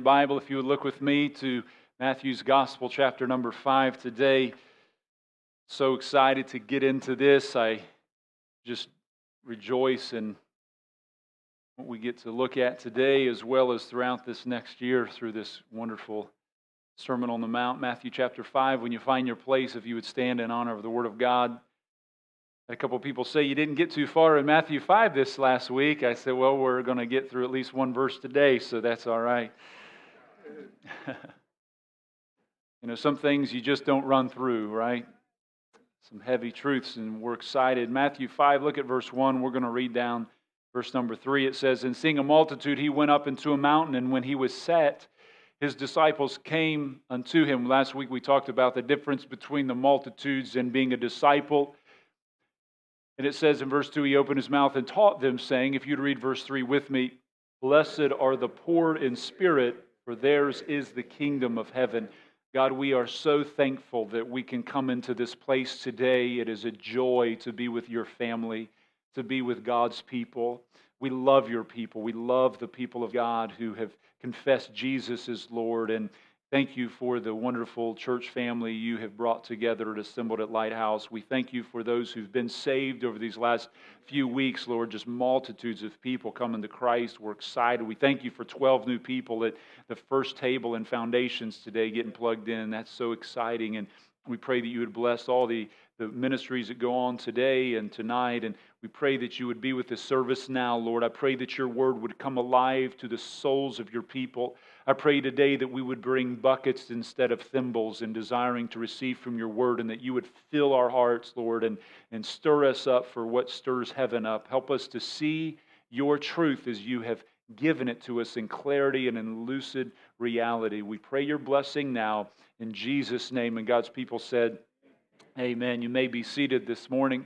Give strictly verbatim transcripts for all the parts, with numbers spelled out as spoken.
Bible, if you would look with me to Matthew's Gospel, chapter number five today. So excited to get into this. I just rejoice in what we get to look at today, as well as throughout this next year through this wonderful Sermon on the Mount, Matthew chapter five. When you find your place, if you would stand in honor of the Word of God. A couple of people say you didn't get too far in Matthew five this last week. I said, well, we're going to get through at least one verse today, so that's all right. You know, some things you just don't run through, right? Some heavy truths, and we're excited. Matthew five, look at verse one. We're going to read down verse number three. It says, "And seeing a multitude, he went up into a mountain, and when he was set, his disciples came unto him." Last week we talked about the difference between the multitudes and being a disciple. And it says in verse two, he opened his mouth and taught them, saying, if you'd read verse three with me, "Blessed are the poor in spirit, for theirs is the kingdom of heaven." God, we are so thankful that we can come into this place today. It is a joy to be with your family, to be with God's people. We love your people. We love the people of God who have confessed Jesus as Lord. And thank you for the wonderful church family you have brought together and assembled at Lighthouse. We thank you for those who've been saved over these last few weeks, Lord. Just multitudes of people coming to Christ. We're excited. We thank you for twelve new people at the first table and foundations today getting plugged in. That's so exciting. And we pray that you would bless all the, the ministries that go on today and tonight. And we pray that you would be with the service now, Lord. I pray that your word would come alive to the souls of your people. I pray today that we would bring buckets instead of thimbles in desiring to receive from your word, and that you would fill our hearts, Lord, and, and stir us up for what stirs heaven up. Help us to see your truth as you have given it to us in clarity and in lucid reality. We pray your blessing now in Jesus' name. And God's people said, amen. You may be seated this morning.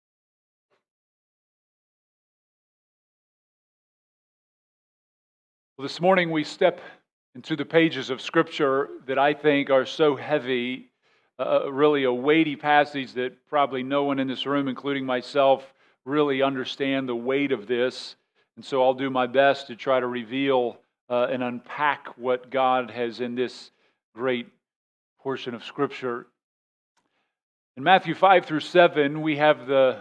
Well, this morning we step into the pages of Scripture that I think are so heavy, uh, really a weighty passage that probably no one in this room, including myself, really understand the weight of this. And so I'll do my best to try to reveal uh, and unpack what God has in this great portion of Scripture. In Matthew five through seven, we have the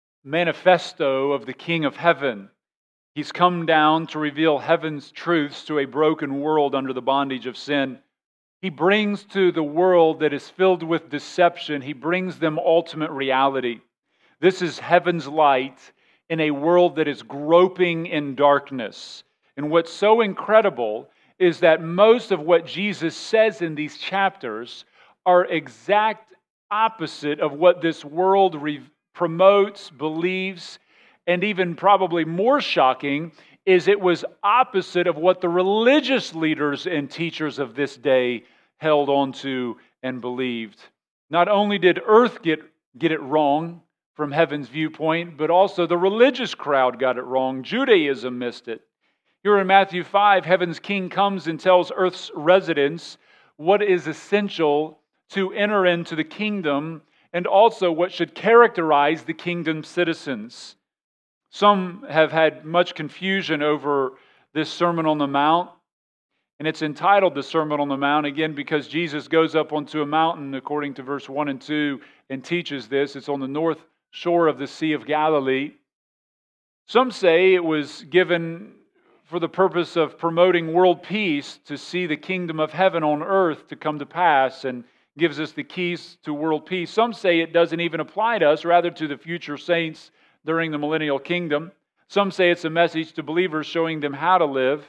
manifesto of the King of Heaven. He's come down to reveal heaven's truths to a broken world under the bondage of sin. He brings to the world that is filled with deception, he brings them ultimate reality. This is heaven's light in a world that is groping in darkness. And what's so incredible is that most of what Jesus says in these chapters are exact opposite of what this world re- promotes, believes, and even probably more shocking is it was opposite of what the religious leaders and teachers of this day held on to and believed. Not only did earth get, get it wrong from heaven's viewpoint, but also the religious crowd got it wrong. Judaism missed it. Here in Matthew five, heaven's king comes and tells earth's residents what is essential to enter into the kingdom and also what should characterize the kingdom's citizens. Some have had much confusion over this Sermon on the Mount, and it's entitled the Sermon on the Mount, again, because Jesus goes up onto a mountain, according to verse one and two, and teaches this. It's on the north shore of the Sea of Galilee. Some say it was given for the purpose of promoting world peace, to see the kingdom of heaven on earth to come to pass, and gives us the keys to world peace. Some say it doesn't even apply to us, rather to the future saints during the millennial kingdom. Some say it's a message to believers showing them how to live.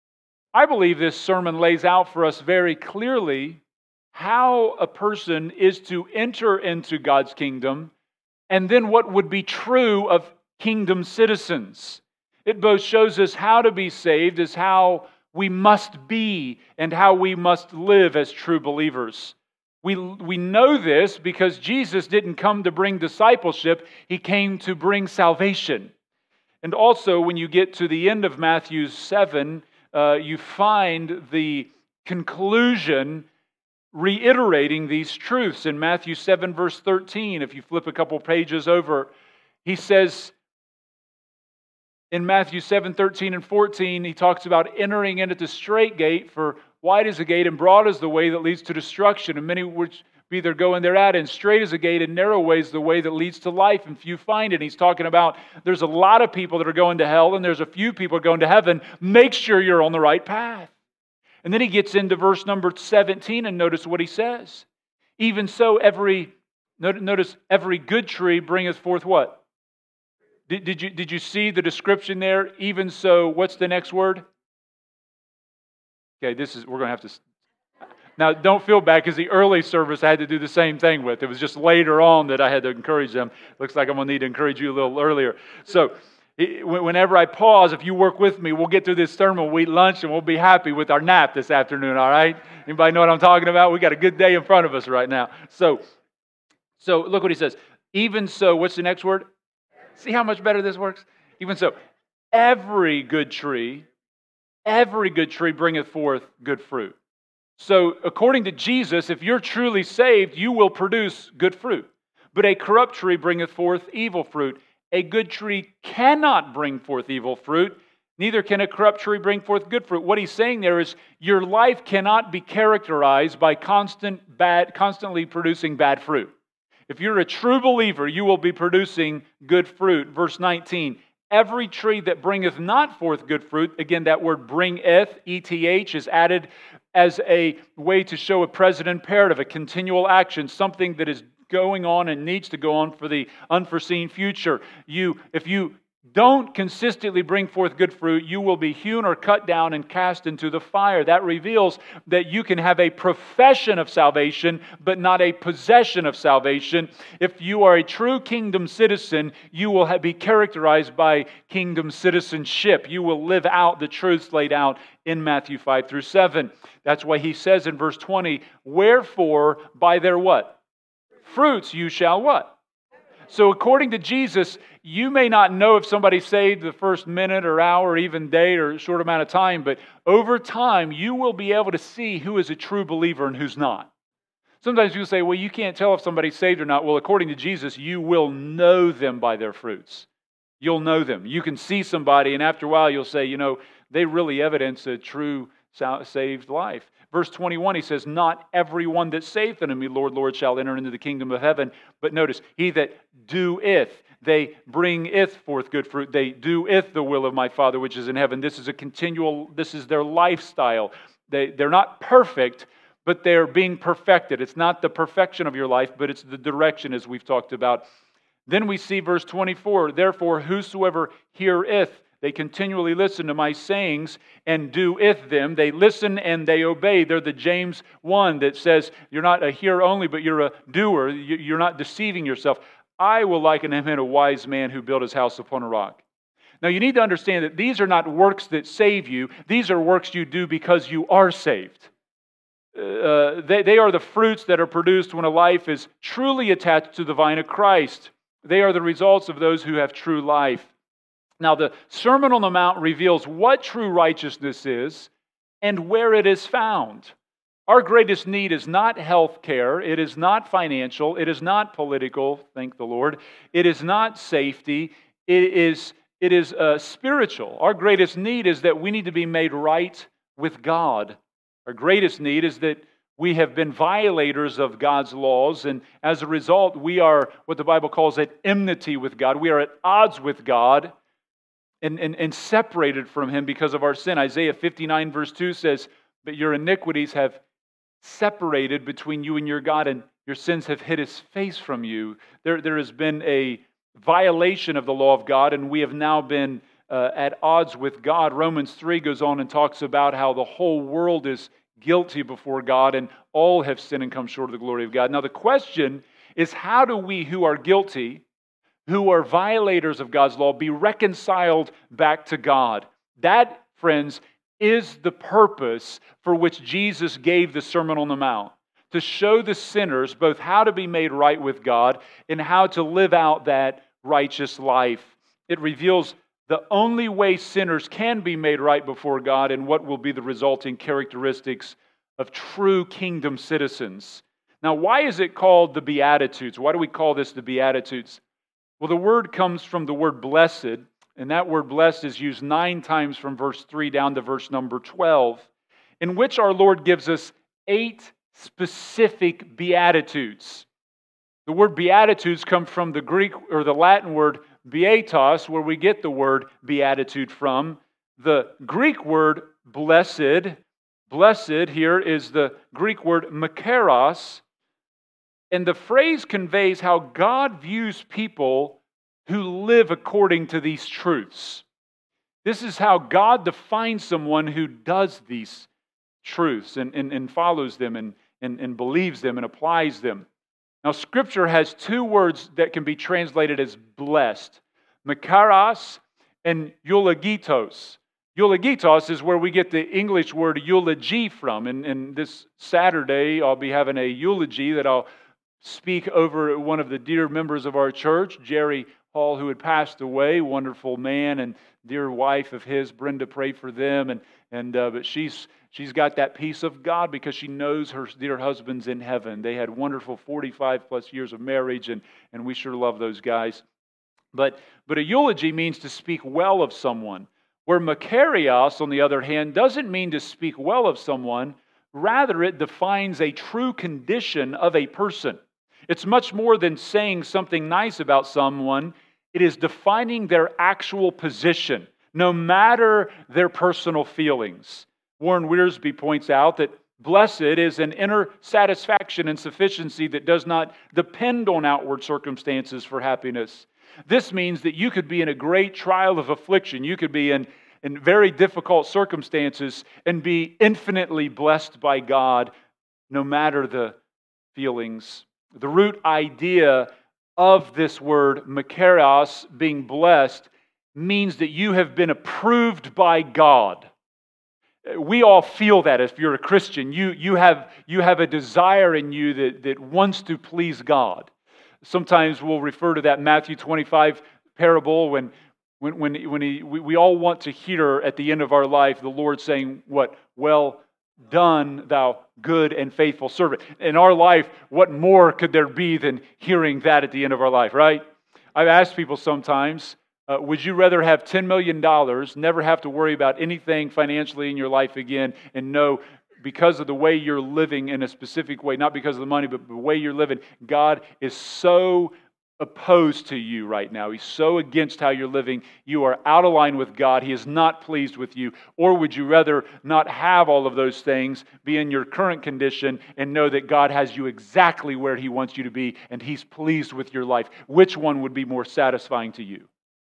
I believe this sermon lays out for us very clearly how a person is to enter into God's kingdom, and then what would be true of kingdom citizens. It both shows us how to be saved, as how we must be, and how we must live as true believers. We, we know this because Jesus didn't come to bring discipleship, He came to bring salvation. And also, when you get to the end of Matthew seven, uh, you find the conclusion reiterating these truths. In Matthew seven, verse thirteen, if you flip a couple pages over, He says, In Matthew seven, thirteen, and fourteen, he talks about entering into the straight gate, for wide is the gate and broad is the way that leads to destruction, and many which be there go in thereat, and straight is the gate and narrow way is the way that leads to life, and few find it. And he's talking about there's a lot of people that are going to hell, and there's a few people going to heaven. Make sure you're on the right path. And then he gets into verse number seventeen, and notice what he says. Even so, every notice every good tree bringeth forth what? Did, did you did you see the description there? Even so, what's the next word? Okay, this is we're going to have to. Now, don't feel bad because the early service I had to do the same thing with. It was just later on that I had to encourage them. Looks like I'm going to need to encourage you a little earlier. So, whenever I pause, if you work with me, we'll get through this sermon, we'll eat lunch, and we'll be happy with our nap this afternoon, all right? Anybody know what I'm talking about? We got a good day in front of us right now. So, so look what he says. Even so, what's the next word? See how much better this works? Even so, every good tree, every good tree bringeth forth good fruit. So, according to Jesus, if you're truly saved, you will produce good fruit. But a corrupt tree bringeth forth evil fruit. A good tree cannot bring forth evil fruit, neither can a corrupt tree bring forth good fruit. What he's saying there is your life cannot be characterized by constant bad, constantly producing bad fruit. If you're a true believer, you will be producing good fruit. Verse nineteen, every tree that bringeth not forth good fruit, again, that word bringeth, E T H, is added as a way to show a present imperative, a continual action, something that is going on and needs to go on for the unforeseen future. You, if you don't consistently bring forth good fruit, you will be hewn or cut down and cast into the fire. That reveals that you can have a profession of salvation, but not a possession of salvation. If you are a true kingdom citizen, you will have, be characterized by kingdom citizenship. You will live out the truths laid out in Matthew five through seven. That's why he says in verse twenty, wherefore by their what? Fruits you shall what? So according to Jesus, you may not know if somebody's saved the first minute or hour or even day or short amount of time, but over time you will be able to see who is a true believer and who's not. Sometimes people say, well, you can't tell if somebody's saved or not. Well, according to Jesus, you will know them by their fruits. You'll know them. You can see somebody and after a while you'll say, you know, they really evidence a true saved life. Verse twenty-one, he says, not everyone that saith unto me, Lord, Lord, shall enter into the kingdom of heaven. But notice, he that doeth, they bringeth forth good fruit. They doeth the will of my Father which is in heaven. This is a continual, this is their lifestyle. They, they're not perfect, but they're being perfected. It's not the perfection of your life, but it's the direction as we've talked about. Then we see verse twenty-four, therefore whosoever heareth, they continually listen to my sayings and doeth them. They listen and they obey. They're the James one that says, you're not a hearer only, but you're a doer. You're not deceiving yourself. I will liken him in a wise man who built his house upon a rock. Now you need to understand that these are not works that save you. These are works you do because you are saved. Uh, they, they are the fruits that are produced when a life is truly attached to the vine of Christ. They are the results of those who have true life. Now, the Sermon on the Mount reveals what true righteousness is and where it is found. Our greatest need is not health care. It is not financial. It is not political, thank the Lord. It is not safety. It is, it is uh, spiritual. Our greatest need is that we need to be made right with God. Our greatest need is that we have been violators of God's laws, and as a result, we are what the Bible calls at enmity with God. We are at odds with God. And, and, and separated from Him because of our sin. Isaiah fifty-nine verse two says, but your iniquities have separated between you and your God, and your sins have hid His face from you. There, there has been a violation of the law of God, and we have now been uh, at odds with God. Romans three goes on and talks about how the whole world is guilty before God, and all have sinned and come short of the glory of God. Now the question is, how do we who are guilty, who are violators of God's law, be reconciled back to God? That, friends, is the purpose for which Jesus gave the Sermon on the Mount. To show the sinners both how to be made right with God and how to live out that righteous life. It reveals the only way sinners can be made right before God and what will be the resulting characteristics of true kingdom citizens. Now, why is it called the Beatitudes? Why do we call this the Beatitudes? Well, the word comes from the word blessed, and that word blessed is used nine times from verse three down to verse number twelve, in which our Lord gives us eight specific beatitudes. The word beatitudes come from the Greek or the Latin word beatos, where we get the word beatitude from. The Greek word blessed, blessed here is the Greek word makaros, and the phrase conveys how God views people who live according to these truths. This is how God defines someone who does these truths and, and, and follows them and, and, and believes them and applies them. Now, Scripture has two words that can be translated as blessed, makaros and eulogitos. Eulogitos is where we get the English word eulogy from. And, and this Saturday, I'll be having a eulogy that I'll speak over one of the dear members of our church, Jerry Hall, who had passed away, wonderful man, and dear wife of his, Brenda, prayed for them. And and uh, but she's she's got that peace of God because she knows her dear husband's in heaven. They had wonderful forty-five plus years of marriage, and and we sure love those guys. But but a eulogy means to speak well of someone, where makarios, on the other hand, doesn't mean to speak well of someone. Rather, it defines a true condition of a person. It's much more than saying something nice about someone. It is defining their actual position, no matter their personal feelings. Warren Wiersbe points out that blessed is an inner satisfaction and sufficiency that does not depend on outward circumstances for happiness. This means that you could be in a great trial of affliction. You could be in, in very difficult circumstances and be infinitely blessed by God, no matter the feelings. The root idea of this word, makaros, being blessed, means that you have been approved by God. We all feel that if you're a Christian. You, you, have, you have a desire in you that, that wants to please God. Sometimes we'll refer to that Matthew twenty-five parable when, when, when, when he, we, we all want to hear at the end of our life the Lord saying, what? Well done, thou good and faithful servant. In our life, what more could there be than hearing that at the end of our life, right? I've asked people sometimes, uh, would you rather have ten million dollars, never have to worry about anything financially in your life again, and know because of the way you're living in a specific way, not because of the money, but the way you're living, God is so opposed to you right now. He's so against how you're living. You are out of line with God. He is not pleased with you. Or would you rather not have all of those things, be in your current condition, and know that God has you exactly where He wants you to be, and He's pleased with your life? Which one would be more satisfying to you?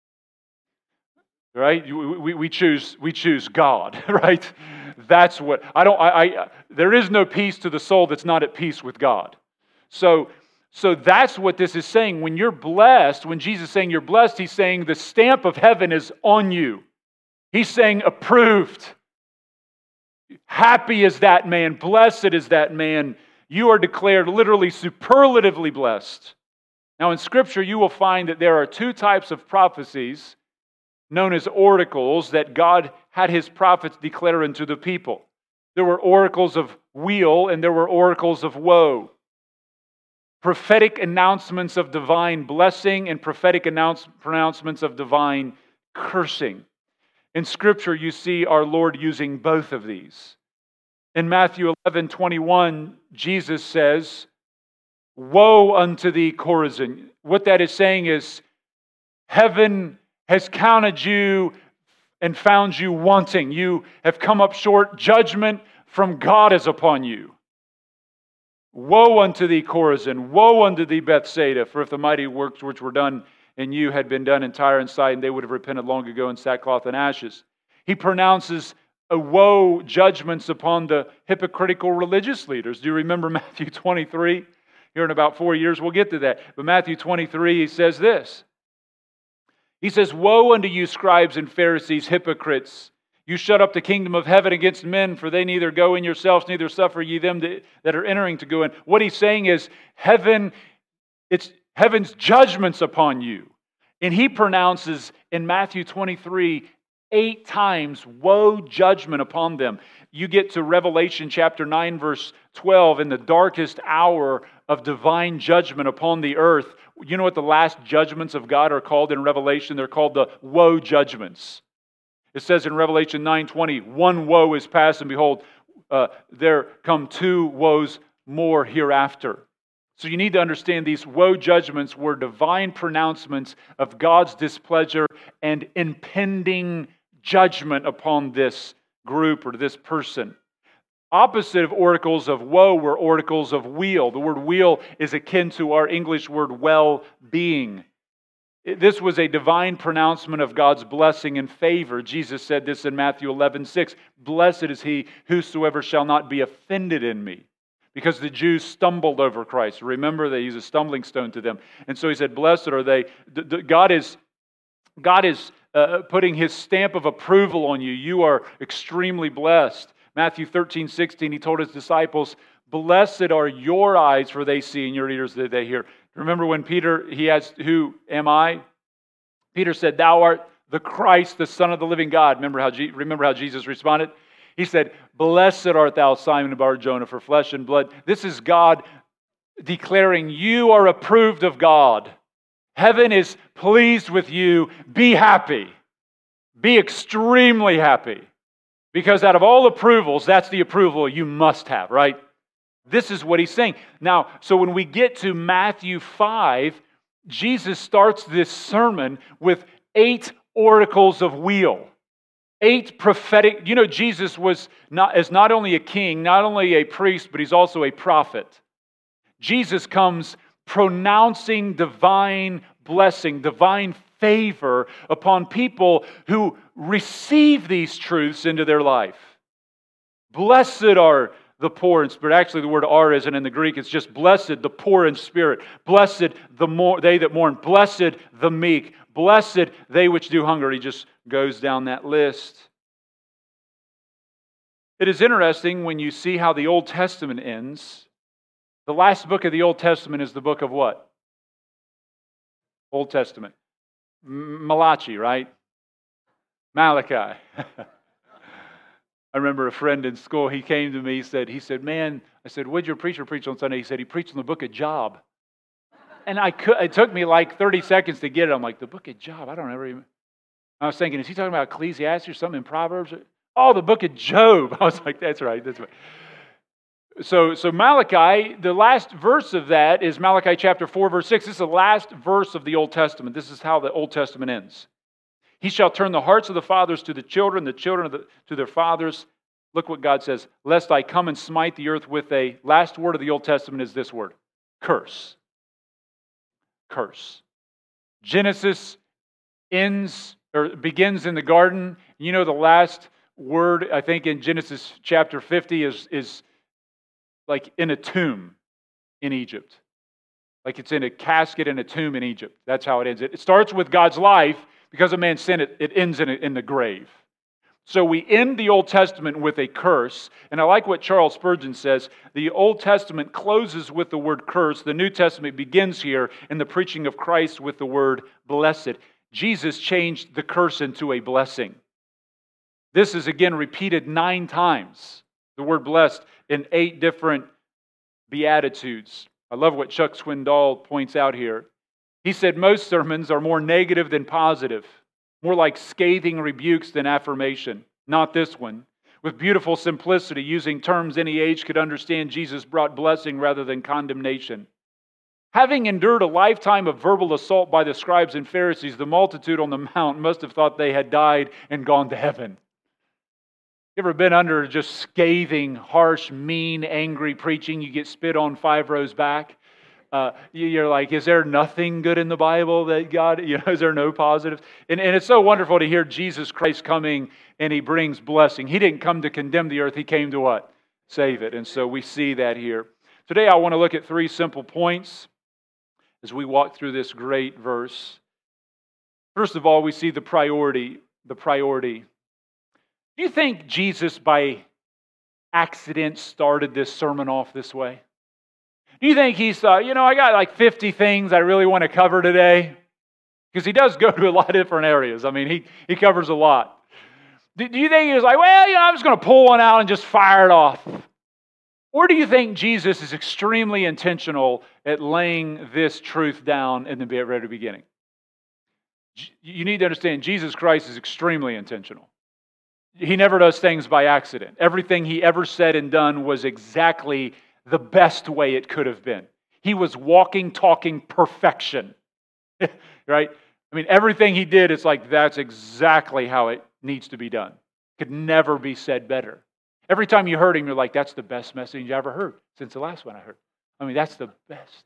Right? We, we choose we choose God, right? That's what I don't. I, I there is no peace to the soul that's not at peace with God. So. So that's what this is saying. When you're blessed, when Jesus is saying you're blessed, He's saying the stamp of heaven is on you. He's saying approved. Happy is that man. Blessed is that man. You are declared literally superlatively blessed. Now in Scripture, you will find that there are two types of prophecies known as oracles that God had His prophets declare unto the people. There were oracles of weal and there were oracles of woe. Prophetic announcements of divine blessing and prophetic announce, pronouncements of divine cursing. In Scripture, you see our Lord using both of these. In Matthew eleven twenty-one, Jesus says, "Woe unto thee, Chorazin." What that is saying is, heaven has counted you and found you wanting. You have come up short. Judgment from God is upon you. Woe unto thee, Chorazin! Woe unto thee, Bethsaida! For if the mighty works which were done in you had been done in Tyre and Sidon, they would have repented long ago in sackcloth and ashes. He pronounces a woe judgments upon the hypocritical religious leaders. Do you remember Matthew twenty-three? Here in about four years, we'll get to that. But Matthew twenty-three, he says this. He says, "Woe unto you, scribes and Pharisees, hypocrites! You shut up the kingdom of heaven against men, for they neither go in yourselves, neither suffer ye them that are entering to go in." What he's saying is, heaven, it's heaven's judgments upon you. And he pronounces in Matthew twenty-three, eight times, woe judgment upon them. You get to Revelation chapter nine, verse twelve, in the darkest hour of divine judgment upon the earth, You know what the last judgments of God are called in Revelation? They're called the woe judgments. It says in Revelation nine twenty, one woe is past, and behold, uh, there come two woes more hereafter. So you need to understand these woe judgments were divine pronouncements of God's displeasure and impending judgment upon this group or this person. Opposite of oracles of woe were oracles of weal. The word weal is akin to our English word well-being. This was a divine pronouncement of God's blessing and favor. Jesus said this in Matthew eleven six, "Blessed is he whosoever shall not be offended in me." Because the Jews stumbled over Christ. Remember, they used a stumbling stone to them. And so he said, blessed are they. God is, God is uh, putting his stamp of approval on you. You are extremely blessed. Matthew thirteen sixteen, he told his disciples, blessed are your eyes, for they see, and your ears that they hear. Remember when Peter, he asked, who am I? Peter said, thou art the Christ, the Son of the living God. Remember how, remember how Jesus responded? He said, blessed art thou, Simon Bar-Jonah, for flesh and blood. This is God declaring you are approved of God. Heaven is pleased with you. Be happy. Be extremely happy. Because out of all approvals, that's the approval you must have, right? This is what he's saying. Now, so when we get to Matthew five, Jesus starts this sermon with eight oracles of weal. Eight prophetic, you know, Jesus was not, is not only a king, not only a priest, but he's also a prophet. Jesus comes pronouncing divine blessing, divine favor upon people who receive these truths into their life. Blessed are the poor in spirit. Actually, the word "are" isn't in the Greek. It's just blessed the poor in spirit. Blessed the more they that mourn. Blessed the meek. Blessed they which do hunger. He just goes down that list. It is interesting when you see how the Old Testament ends. The last book of the Old Testament is the book of what? Old Testament. Malachi, right? Malachi. I remember a friend in school, he came to me, he said, he said, man, I said, what'd your preacher preach on Sunday? He said, he preached on the book of Job. And I could, it took me like thirty seconds to get it. I'm like, the book of Job? I don't ever even... I was thinking, is he talking about Ecclesiastes or something in Proverbs? Oh, the book of Job. I was like, that's right, that's right. So, so Malachi, the last verse of that is Malachi chapter four, verse six. This is the last verse of the Old Testament. This is how the Old Testament ends. He shall turn the hearts of the fathers to the children, the children of the, to their fathers. Look what God says. Lest I come and smite the earth with a... Last word of the Old Testament is this word. Curse. Curse. Genesis ends or begins in the garden. You know the last word, I think, in Genesis chapter fifty is, is like in a tomb in Egypt. Like it's in a casket in a tomb in Egypt. That's how it ends. It starts with God's life. Because of man's sin, it, it ends in, in the grave. So we end the Old Testament with a curse. And I like what Charles Spurgeon says. The Old Testament closes with the word curse. The New Testament begins here in the preaching of Christ with the word blessed. Jesus changed the curse into a blessing. This is again repeated nine times. The word blessed in eight different beatitudes. I love what Chuck Swindoll points out here. He said most sermons are more negative than positive, more like scathing rebukes than affirmation. Not this one. With beautiful simplicity, using terms any age could understand, Jesus brought blessing rather than condemnation. Having endured a lifetime of verbal assault by the scribes and Pharisees, the multitude on the mount must have thought they had died and gone to heaven. You ever been under just scathing, harsh, mean, angry preaching? You get spit on five rows back. Uh, you're like, is there nothing good in the Bible that God, you know, is there no positives? And, and it's so wonderful to hear Jesus Christ coming and He brings blessing. He didn't come to condemn the earth. He came to what? Save it. And so we see that here. Today I want to look at three simple points as we walk through this great verse. First of all, we see the priority, the priority. Do you think Jesus by accident started this sermon off this way? Do you think he thought, you know, I got like fifty things I really want to cover today? Because he does go to a lot of different areas. I mean, he, he covers a lot. Do, do you think he was like, well, you know, I'm just going to pull one out and just fire it off? Or do you think Jesus is extremely intentional at laying this truth down in the very beginning? You need to understand, Jesus Christ is extremely intentional. He never does things by accident. Everything he ever said and done was exactly the best way it could have been. He was walking, talking perfection. Right? I mean, everything he did, it's like that's exactly how it needs to be done. Could never be said better. Every time you heard him, you're like, that's the best message you ever heard since the last one I heard. I mean, that's the best.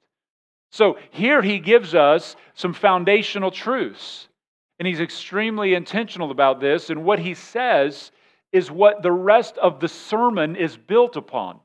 So here he gives us some foundational truths. And he's extremely intentional about this. And what he says is what the rest of the sermon is built upon.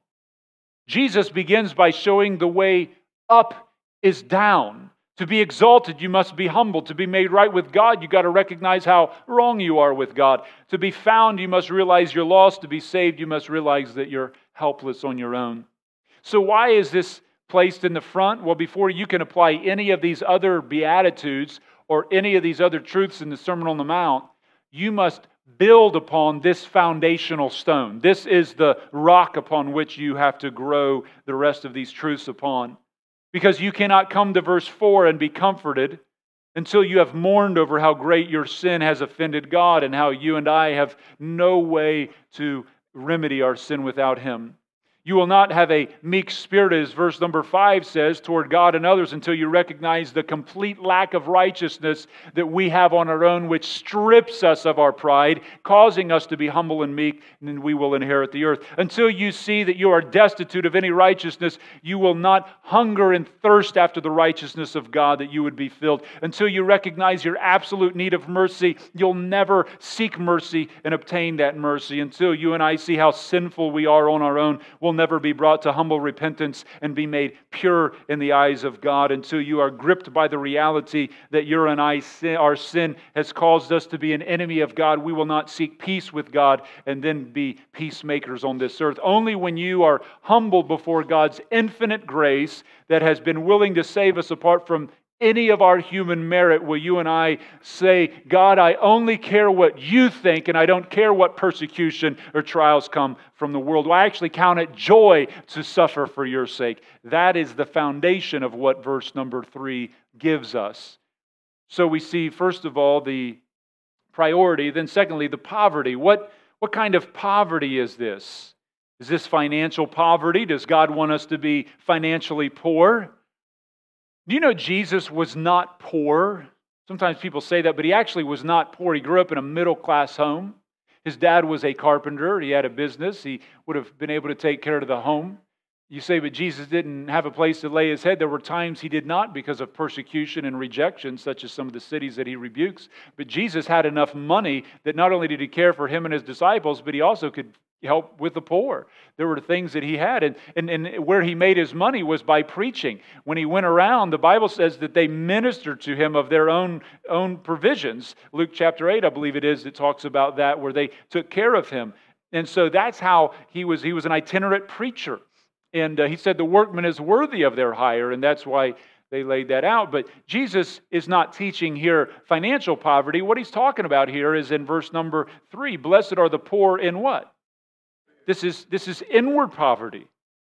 Jesus begins by showing the way up is down. To be exalted, you must be humble. To be made right with God, you got to recognize how wrong you are with God. To be found, you must realize you're lost. To be saved, you must realize that you're helpless on your own. So why is this placed in the front? Well, before you can apply any of these other Beatitudes or any of these other truths in the Sermon on the Mount, you must build upon this foundational stone. This is the rock upon which you have to grow the rest of these truths upon. Because you cannot come to verse four and be comforted until you have mourned over how great your sin has offended God and how you and I have no way to remedy our sin without Him. You will not have a meek spirit, as verse number five says, toward God and others until you recognize the complete lack of righteousness that we have on our own, which strips us of our pride, causing us to be humble and meek, and then we will inherit the earth. Until you see that you are destitute of any righteousness, you will not hunger and thirst after the righteousness of God that you would be filled. Until you recognize your absolute need of mercy, you'll never seek mercy and obtain that mercy. Until you and I see how sinful we are on our own, we'll never be brought to humble repentance and be made pure in the eyes of God. Until you are gripped by the reality that your and I sin, our sin has caused us to be an enemy of God, we will not seek peace with God and then be peacemakers on this earth. Only when you are humbled before God's infinite grace that has been willing to save us apart from any of our human merit will you and I say, God, I only care what you think and I don't care what persecution or trials come from the world. Well, I actually count it joy to suffer for your sake. That is the foundation of what verse number three gives us. So we see, first of all, the priority, then secondly, the poverty. What, what kind of poverty is this? Is this financial poverty? Does God want us to be financially poor? Do you know Jesus was not poor? Sometimes people say that, but he actually was not poor. He grew up in a middle-class home. His dad was a carpenter. He had a business. He would have been able to take care of the home. You say, but Jesus didn't have a place to lay his head. There were times he did not because of persecution and rejection, such as some of the cities that he rebukes. But Jesus had enough money that not only did he care for him and his disciples, but he also could help with the poor. There were things that he had. And, and, and where he made his money was by preaching. When he went around, the Bible says that they ministered to him of their own, own provisions. Luke chapter eight, I believe it is, that talks about that, where they took care of him. And so that's how he was. He was an itinerant preacher. And uh, he said the workman is worthy of their hire, and that's why they laid that out. But Jesus is not teaching here financial poverty. What he's talking about here is in verse number three, blessed are the poor in what? This is, this is inward poverty.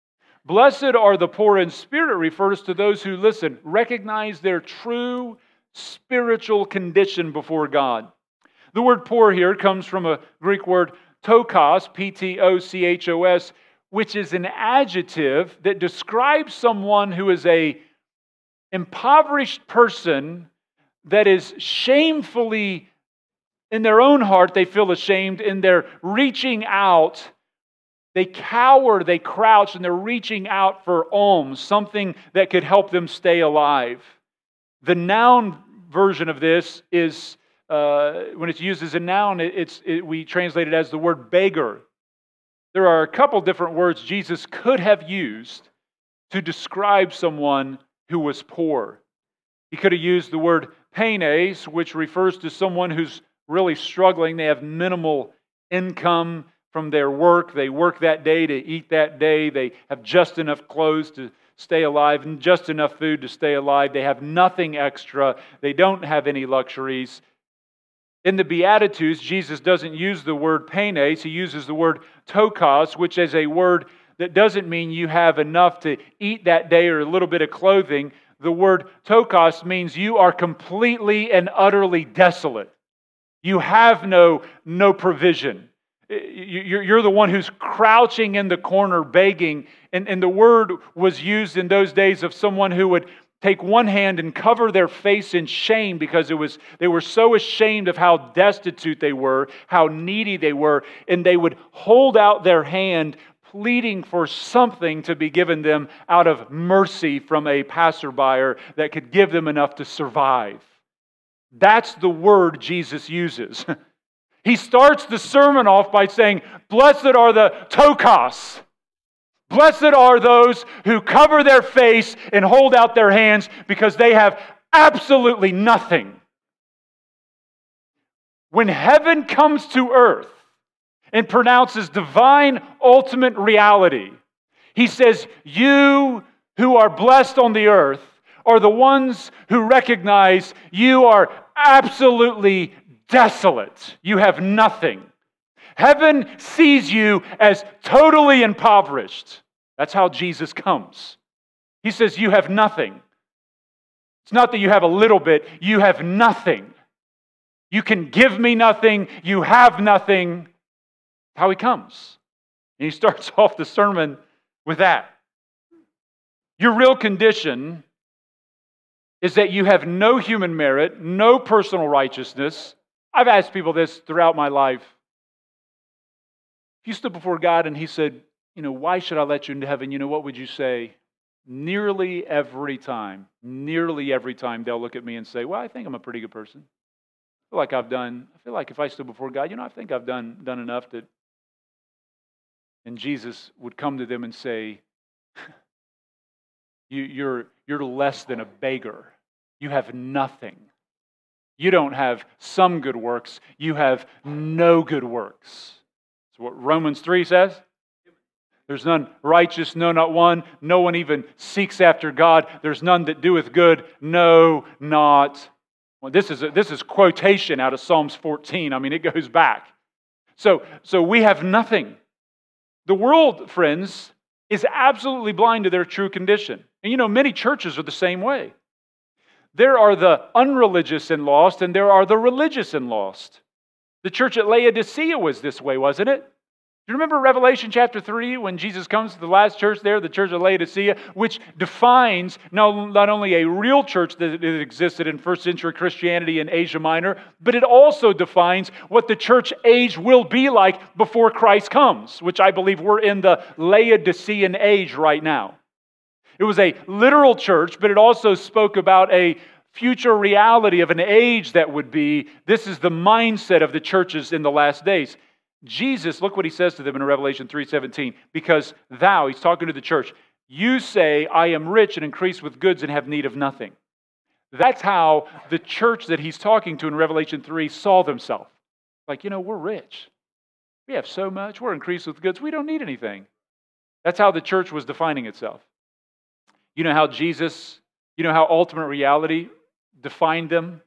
Blessed are the poor in spirit refers to those who, listen, recognize their true spiritual condition before God. The word poor here comes from a Greek word tokos, P T O C H O S, which is an adjective that describes someone who is a impoverished person that is shamefully, in their own heart, they feel ashamed, and they're reaching out. They cower, they crouch, and they're reaching out for alms, something that could help them stay alive. The noun version of this is, uh, when it's used as a noun, it, it's it, we translate it as the word beggar. There are a couple different words Jesus could have used to describe someone who was poor. He could have used the word penes, which refers to someone who's really struggling. They have minimal income from their work. They work that day to eat that day. They have just enough clothes to stay alive and just enough food to stay alive. They have nothing extra. They don't have any luxuries. In the Beatitudes, Jesus doesn't use the word penes. He uses the word tokos, which is a word that doesn't mean you have enough to eat that day or a little bit of clothing. The word tokos means you are completely and utterly desolate. You have no, no provision. You're the one who's crouching in the corner begging. And, and the word was used in those days of someone who would take one hand and cover their face in shame because it was they were so ashamed of how destitute they were, how needy they were, and they would hold out their hand pleading for something to be given them out of mercy from a passerby that could give them enough to survive. That's the word Jesus uses. He starts the sermon off by saying, "Blessed are the tokos." Blessed are those who cover their face and hold out their hands because they have absolutely nothing. When heaven comes to earth and pronounces divine ultimate reality, He says, you who are blessed on the earth are the ones who recognize you are absolutely desolate. You have nothing. Heaven sees you as totally impoverished. That's how Jesus comes. He says, you have nothing. It's not that you have a little bit, you have nothing. You can give me nothing, you have nothing. That's how He comes. And He starts off the sermon with that. Your real condition is that you have no human merit, no personal righteousness. I've asked people this throughout my life. If you stood before God and He said, you know, why should I let you into heaven? You know, what would you say? Nearly every time, nearly every time they'll look at me and say, well, I think I'm a pretty good person. I feel like I've done, I feel like if I stood before God, you know, I think I've done, done enough that, and Jesus would come to them and say, you, you're, you're less than a beggar. You have nothing. You don't have some good works. You have no good works. That's what Romans three says. There's none righteous, no, not one. No one even seeks after God. There's none that doeth good. No, not. Well, this is a, this is quotation out of Psalms fourteen. I mean, it goes back. So, so we have nothing. The world, friends, is absolutely blind to their true condition. And you know, many churches are the same way. There are the unreligious and lost, and there are the religious and lost. The church at Laodicea was this way, wasn't it? Do you remember Revelation chapter three when Jesus comes to the last church there, the church of Laodicea, which defines not, not only a real church that existed in first century Christianity in Asia Minor, but it also defines what the church age will be like before Christ comes, which I believe we're in the Laodicean age right now. It was a literal church, but it also spoke about a future reality of an age that would be. This is the mindset of the churches in the last days. Jesus, look what He says to them in Revelation three seventeen. Because thou, He's talking to the church, you say, I am rich and increase with goods and have need of nothing. That's how the church that He's talking to in Revelation three saw themselves. Like, you know, we're rich. We have so much. We're increased with goods. We don't need anything. That's how the church was defining itself. You know how Jesus, you know how ultimate reality defined them?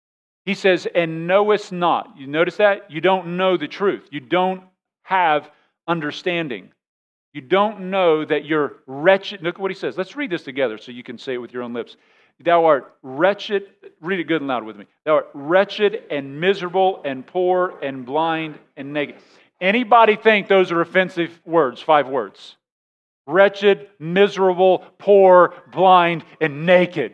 He says, and knowest not. You notice that? You don't know the truth. You don't have understanding. You don't know that you're wretched. Look at what He says. Let's read this together so you can say it with your own lips. Thou art wretched. Read it good and loud with me. Thou art wretched and miserable and poor and blind and naked. Anybody think those are offensive words? Five words. Wretched, miserable, poor, blind, and naked.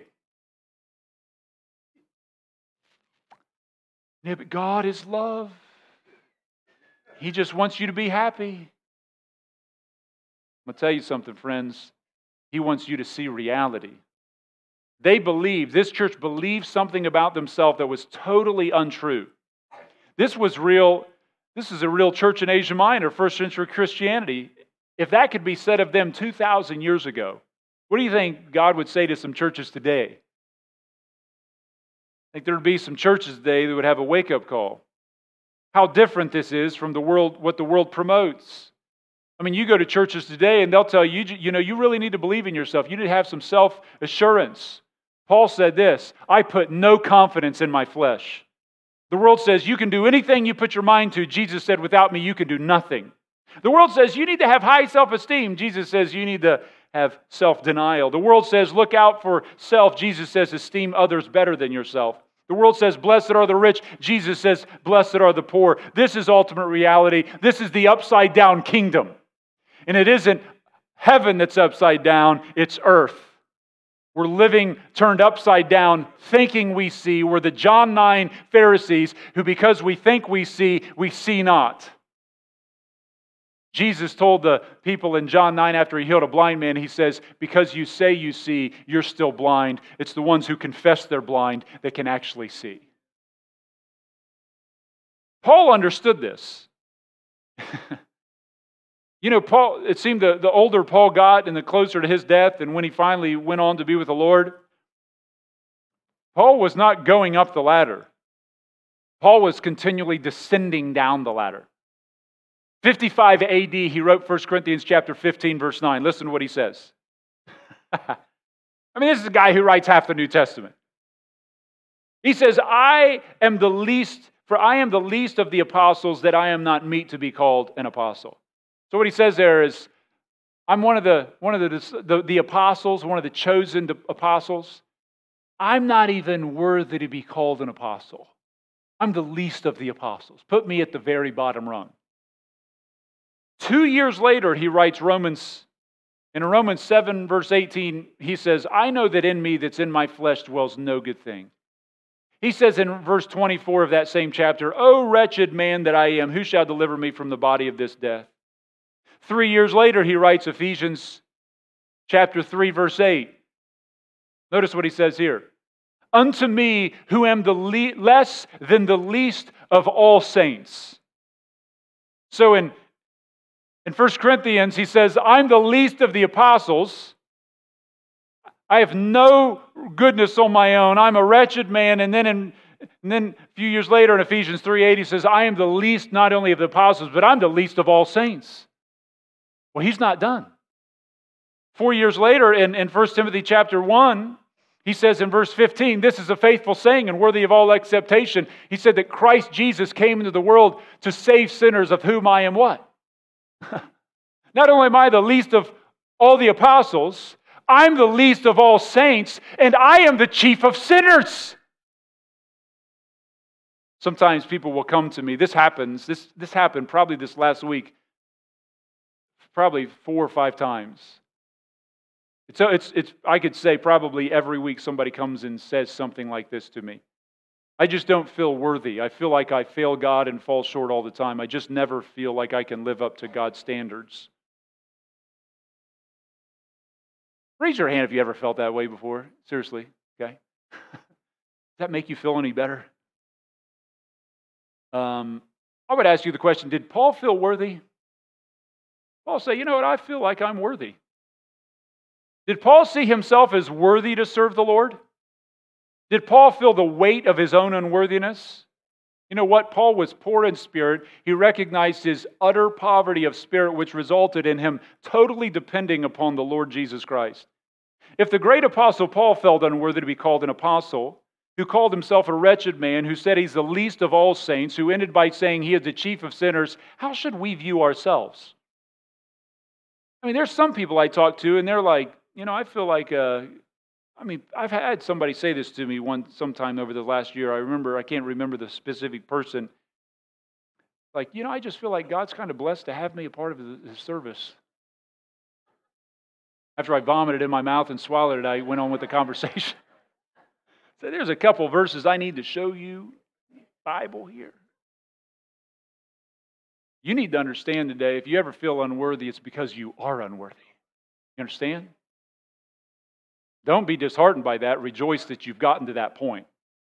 Yeah, but God is love. He just wants you to be happy. I'm going to tell you something, friends. He wants you to see reality. They believed, this church believed something about themselves that was totally untrue. This was real, this is a real church in Asia Minor, first century Christianity. If that could be said of them two thousand years ago, what do you think God would say to some churches today? I think there would be some churches today that would have a wake-up call. How different this is from the world, what the world promotes. I mean, you go to churches today and they'll tell you, you know, you really need to believe in yourself. You need to have some self-assurance. Paul said this, I put no confidence in my flesh. The world says you can do anything you put your mind to. Jesus said, without me, you can do nothing. The world says you need to have high self-esteem. Jesus says you need to have self-denial. The world says look out for self. Jesus says esteem others better than yourself. The world says blessed are the rich. Jesus says blessed are the poor. This is ultimate reality. This is the upside down kingdom. And it isn't heaven that's upside down, it's earth. We're living turned upside down, thinking we see. We're the John nine Pharisees who, because we think we see, we see not. Jesus told the people in John nine after he healed a blind man, he says, because you say you see, you're still blind. It's the ones who confess they're blind that can actually see. Paul understood this. You know, Paul, it seemed the, the older Paul got and the closer to his death, and when he finally went on to be with the Lord, Paul was not going up the ladder. Paul was continually descending down the ladder. fifty-five A D, he wrote First Corinthians chapter fifteen, verse nine. Listen to what he says. I mean, this is a guy who writes half the New Testament. He says, I am the least, for I am the least of the apostles, that I am not meet to be called an apostle. So what he says there is, I'm one of the one of the, the, the apostles, one of the chosen apostles. I'm not even worthy to be called an apostle. I'm the least of the apostles. Put me at the very bottom rung. Two years later, he writes Romans, in Romans seven, verse eighteen, he says, I know that in me that's in my flesh dwells no good thing. He says in verse twenty-four of that same chapter, O wretched man that I am, who shall deliver me from the body of this death? Three years later, he writes Ephesians chapter three, verse eight. Notice what he says here. Unto me, who am the le- less than the least of all saints. So in, in First Corinthians, he says, I'm the least of the apostles. I have no goodness on my own. I'm a wretched man. And then in And then a few years later in Ephesians three eight, he says, I am the least not only of the apostles, but I'm the least of all saints. Well, he's not done. Four years later in, in First Timothy chapter one, he says in verse fifteen, this is a faithful saying and worthy of all acceptation. He said that Christ Jesus came into the world to save sinners, of whom I am what? Not only am I the least of all the apostles, I'm the least of all saints, and I am the chief of sinners. Sometimes people will come to me. This happens. This, this happened probably this last week. Probably four or five times. It's, it's, it's, I could say probably every week somebody comes and says something like this to me. I just don't feel worthy. I feel like I fail God and fall short all the time. I just never feel like I can live up to God's standards. Raise your hand if you ever felt that way before. Seriously, okay? Does that make you feel any better? Um, I would ask you the question, did Paul feel worthy? Paul say, you know what, I feel like I'm worthy. Did Paul see himself as worthy to serve the Lord? Did Paul feel the weight of his own unworthiness? You know what? Paul was poor in spirit. He recognized his utter poverty of spirit, which resulted in him totally depending upon the Lord Jesus Christ. If the great apostle Paul felt unworthy to be called an apostle, who called himself a wretched man, who said he's the least of all saints, who ended by saying he is the chief of sinners, how should we view ourselves? I mean, there's some people I talk to, and they're like, you know, I feel like, uh, I mean, I've had somebody say this to me one sometime over the last year. I remember, I can't remember the specific person. Like, you know, I just feel like God's kind of blessed to have me a part of His service. After I vomited in my mouth and swallowed it, I went on with the conversation. So there's a couple verses I need to show you. Bible here. You need to understand today, if you ever feel unworthy, it's because you are unworthy. You understand? Don't be disheartened by that. Rejoice that you've gotten to that point.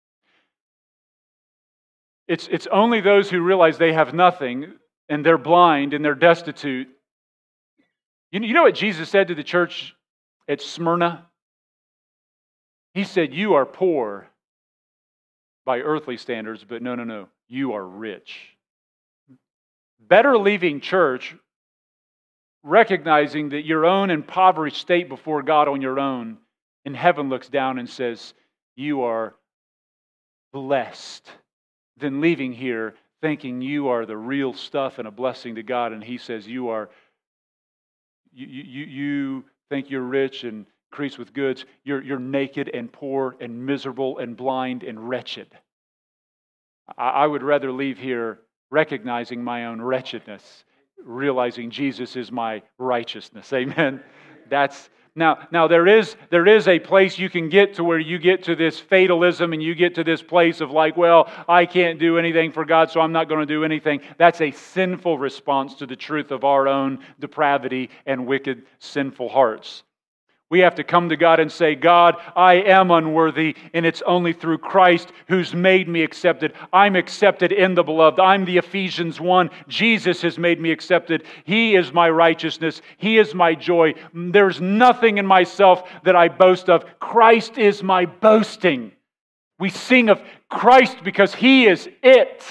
It's, it's only those who realize they have nothing and they're blind and they're destitute. You, you know what Jesus said to the church at Smyrna? He said, you are poor by earthly standards, but no, no, no. You are rich. Better leaving church recognizing that your own impoverished state before God on your own, and heaven looks down and says, you are blessed, than leaving here thinking you are the real stuff and a blessing to God, and He says you are, you, you, you think you're rich and increase with goods, you're, you're naked and poor and miserable and blind and wretched. I, I would rather leave here recognizing my own wretchedness, realizing Jesus is my righteousness. Amen. That's now. Now there is there is a place you can get to where you get to this fatalism and you get to this place of like, well, I can't do anything for God, so I'm not going to do anything. That's a sinful response to the truth of our own depravity and wicked, sinful hearts. We have to come to God and say, God, I am unworthy, and it's only through Christ who's made me accepted. I'm accepted in the Beloved. I'm the Ephesians one. Jesus has made me accepted. He is my righteousness. He is my joy. There's nothing in myself that I boast of. Christ is my boasting. We sing of Christ because He is it.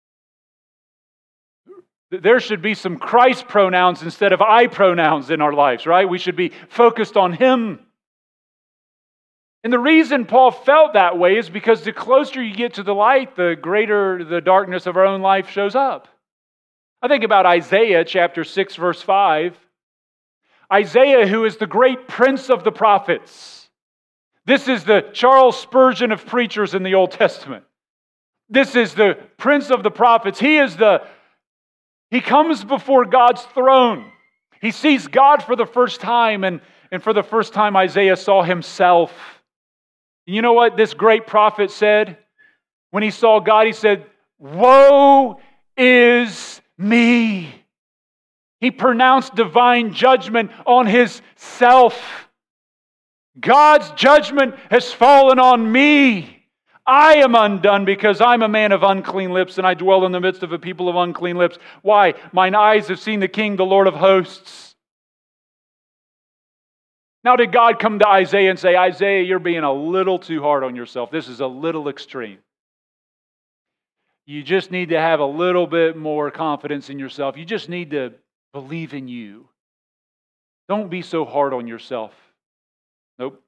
There should be some Christ pronouns instead of I pronouns in our lives, right? We should be focused on Him. And the reason Paul felt that way is because the closer you get to the light, the greater the darkness of our own life shows up. I think about Isaiah chapter six, verse five. Isaiah, who is the great prince of the prophets. This is the Charles Spurgeon of preachers in the Old Testament. This is the prince of the prophets. He is the He comes before God's throne. He sees God for the first time, and, and for the first time Isaiah saw himself. And you know what this great prophet said? When he saw God, he said, "Woe is me." He pronounced divine judgment on himself. God's judgment has fallen on me. I am undone because I'm a man of unclean lips and I dwell in the midst of a people of unclean lips. Why? Mine eyes have seen the King, the Lord of hosts. Now did God come to Isaiah and say, Isaiah, you're being a little too hard on yourself. This is a little extreme. You just need to have a little bit more confidence in yourself. You just need to believe in you. Don't be so hard on yourself. Nope.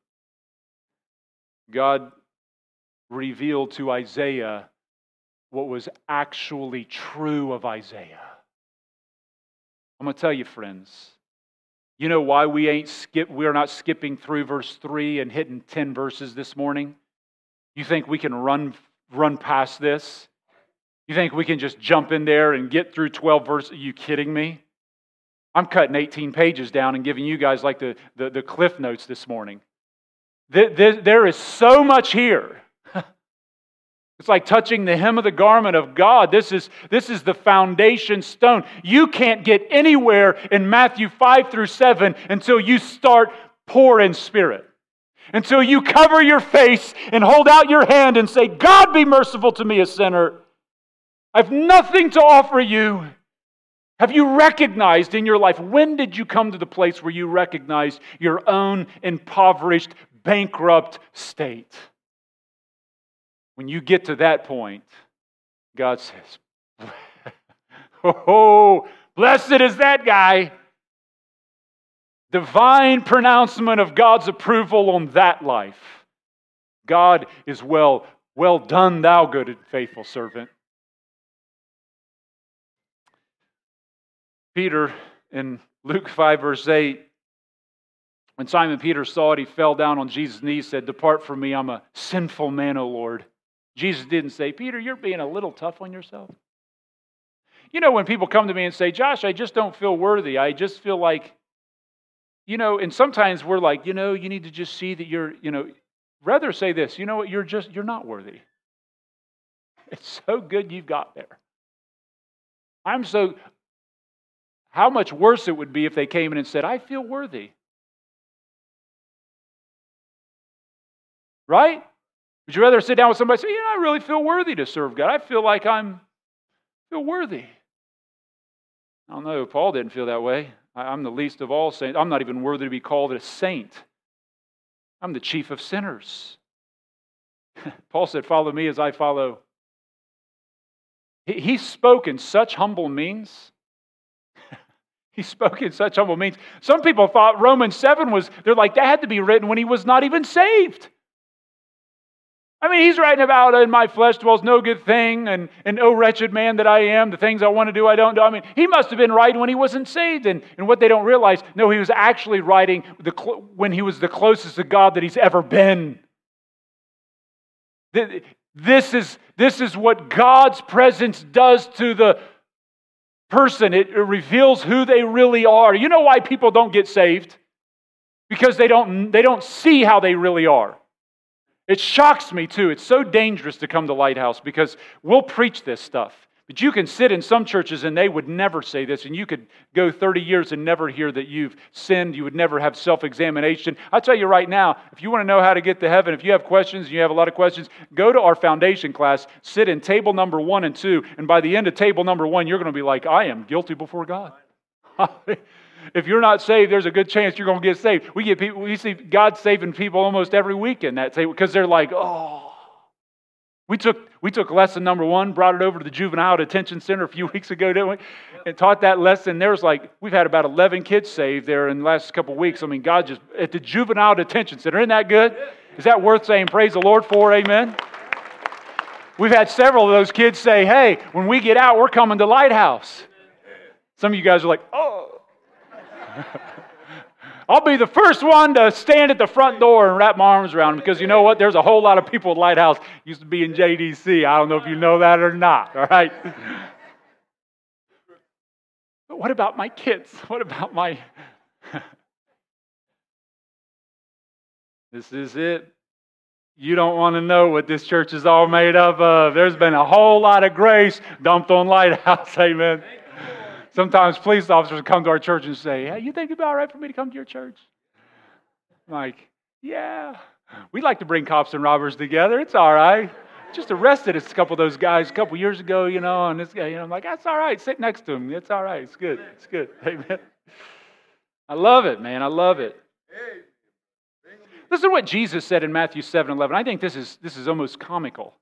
God revealed to Isaiah what was actually true of Isaiah. I'm going to tell you, friends, you know why we ain't skip we're not skipping through verse three and hitting ten verses this morning? You think we can run run past this? You think we can just jump in there and get through twelve verses? Are you kidding me? I'm cutting eighteen pages down and giving you guys like the, the, the cliff notes this morning. There is so much here. It's like touching the hem of the garment of God. This is, this is the foundation stone. You can't get anywhere in Matthew five through seven until you start poor in spirit. Until you cover your face and hold out your hand and say, God, be merciful to me, a sinner. I have nothing to offer you. Have you recognized in your life, when did you come to the place where you recognized your own impoverished, bankrupt state? When you get to that point, God says, oh, blessed is that guy. Divine pronouncement of God's approval on that life. God is well, well done, thou good and faithful servant. Peter, in Luke five, verse eight, when Simon Peter saw it, he fell down on Jesus' knees, said, depart from me, I'm a sinful man, O Lord. Jesus didn't say, Peter, you're being a little tough on yourself. You know, when people come to me and say, Josh, I just don't feel worthy. I just feel like, you know, and sometimes we're like, you know, you need to just see that you're, you know, rather say this, you know what, you're just, you're not worthy. It's so good you've got there. I'm so, how much worse it would be if they came in and said, I feel worthy. Right? Would you rather sit down with somebody and say, yeah, I really feel worthy to serve God. I feel like I'm feel worthy. I don't know. Paul didn't feel that way. I'm the least of all saints. I'm not even worthy to be called a saint. I'm the chief of sinners. Paul said, follow me as I follow. He, he spoke in such humble means. He spoke in such humble means. Some people thought Romans seven was, they're like, that had to be written when he was not even saved. I mean, he's writing about in my flesh dwells no good thing, and, and oh wretched man that I am, the things I want to do, I don't do. I mean, he must have been writing when he wasn't saved. And, and what they don't realize, no, he was actually writing the, when he was the closest to God that he's ever been. This is, this is what God's presence does to the person. It, it reveals who they really are. You know why people don't get saved? Because they don't, they don't see how they really are. It shocks me too. It's so dangerous to come to Lighthouse because we'll preach this stuff. But you can sit in some churches and they would never say this, and you could go thirty years and never hear that you've sinned. You would never have self-examination. I'll tell you right now, if you want to know how to get to heaven, if you have questions, and you have a lot of questions, go to our foundation class, sit in table number one and two, and by the end of table number one, you're going to be like, I am guilty before God. If you're not saved, there's a good chance you're going to get saved. We get people, we see God saving people almost every week in that table because they're like, oh. We took we took lesson number one, brought it over to the Juvenile Detention Center a few weeks ago, didn't we? And taught that lesson. There's like, we've had about eleven kids saved there in the last couple of weeks. I mean, God just, at the Juvenile Detention Center, isn't that good? Is that worth saying praise the Lord for? Amen? We've had several of those kids say, hey, when we get out, we're coming to Lighthouse. Some of you guys are like, oh. I'll be the first one to stand at the front door and wrap my arms around them because you know what? There's a whole lot of people at Lighthouse used to be in J D C. I don't know if you know that or not, all right? But what about my kids? What about my... This is it. You don't want to know what this church is all made up of. There's been a whole lot of grace dumped on Lighthouse, amen. Sometimes police officers come to our church and say, hey, you think it'd be all right for me to come to your church? I'm like, yeah. We like to bring cops and robbers together. It's all right. Just arrested a couple of those guys a couple years ago, you know, and this guy, you know, I'm like, that's all right. Sit next to him. It's all right. It's good. It's good. Amen. I love it, man. I love it. Listen to what Jesus said in Matthew seven eleven. I think this is this is almost comical.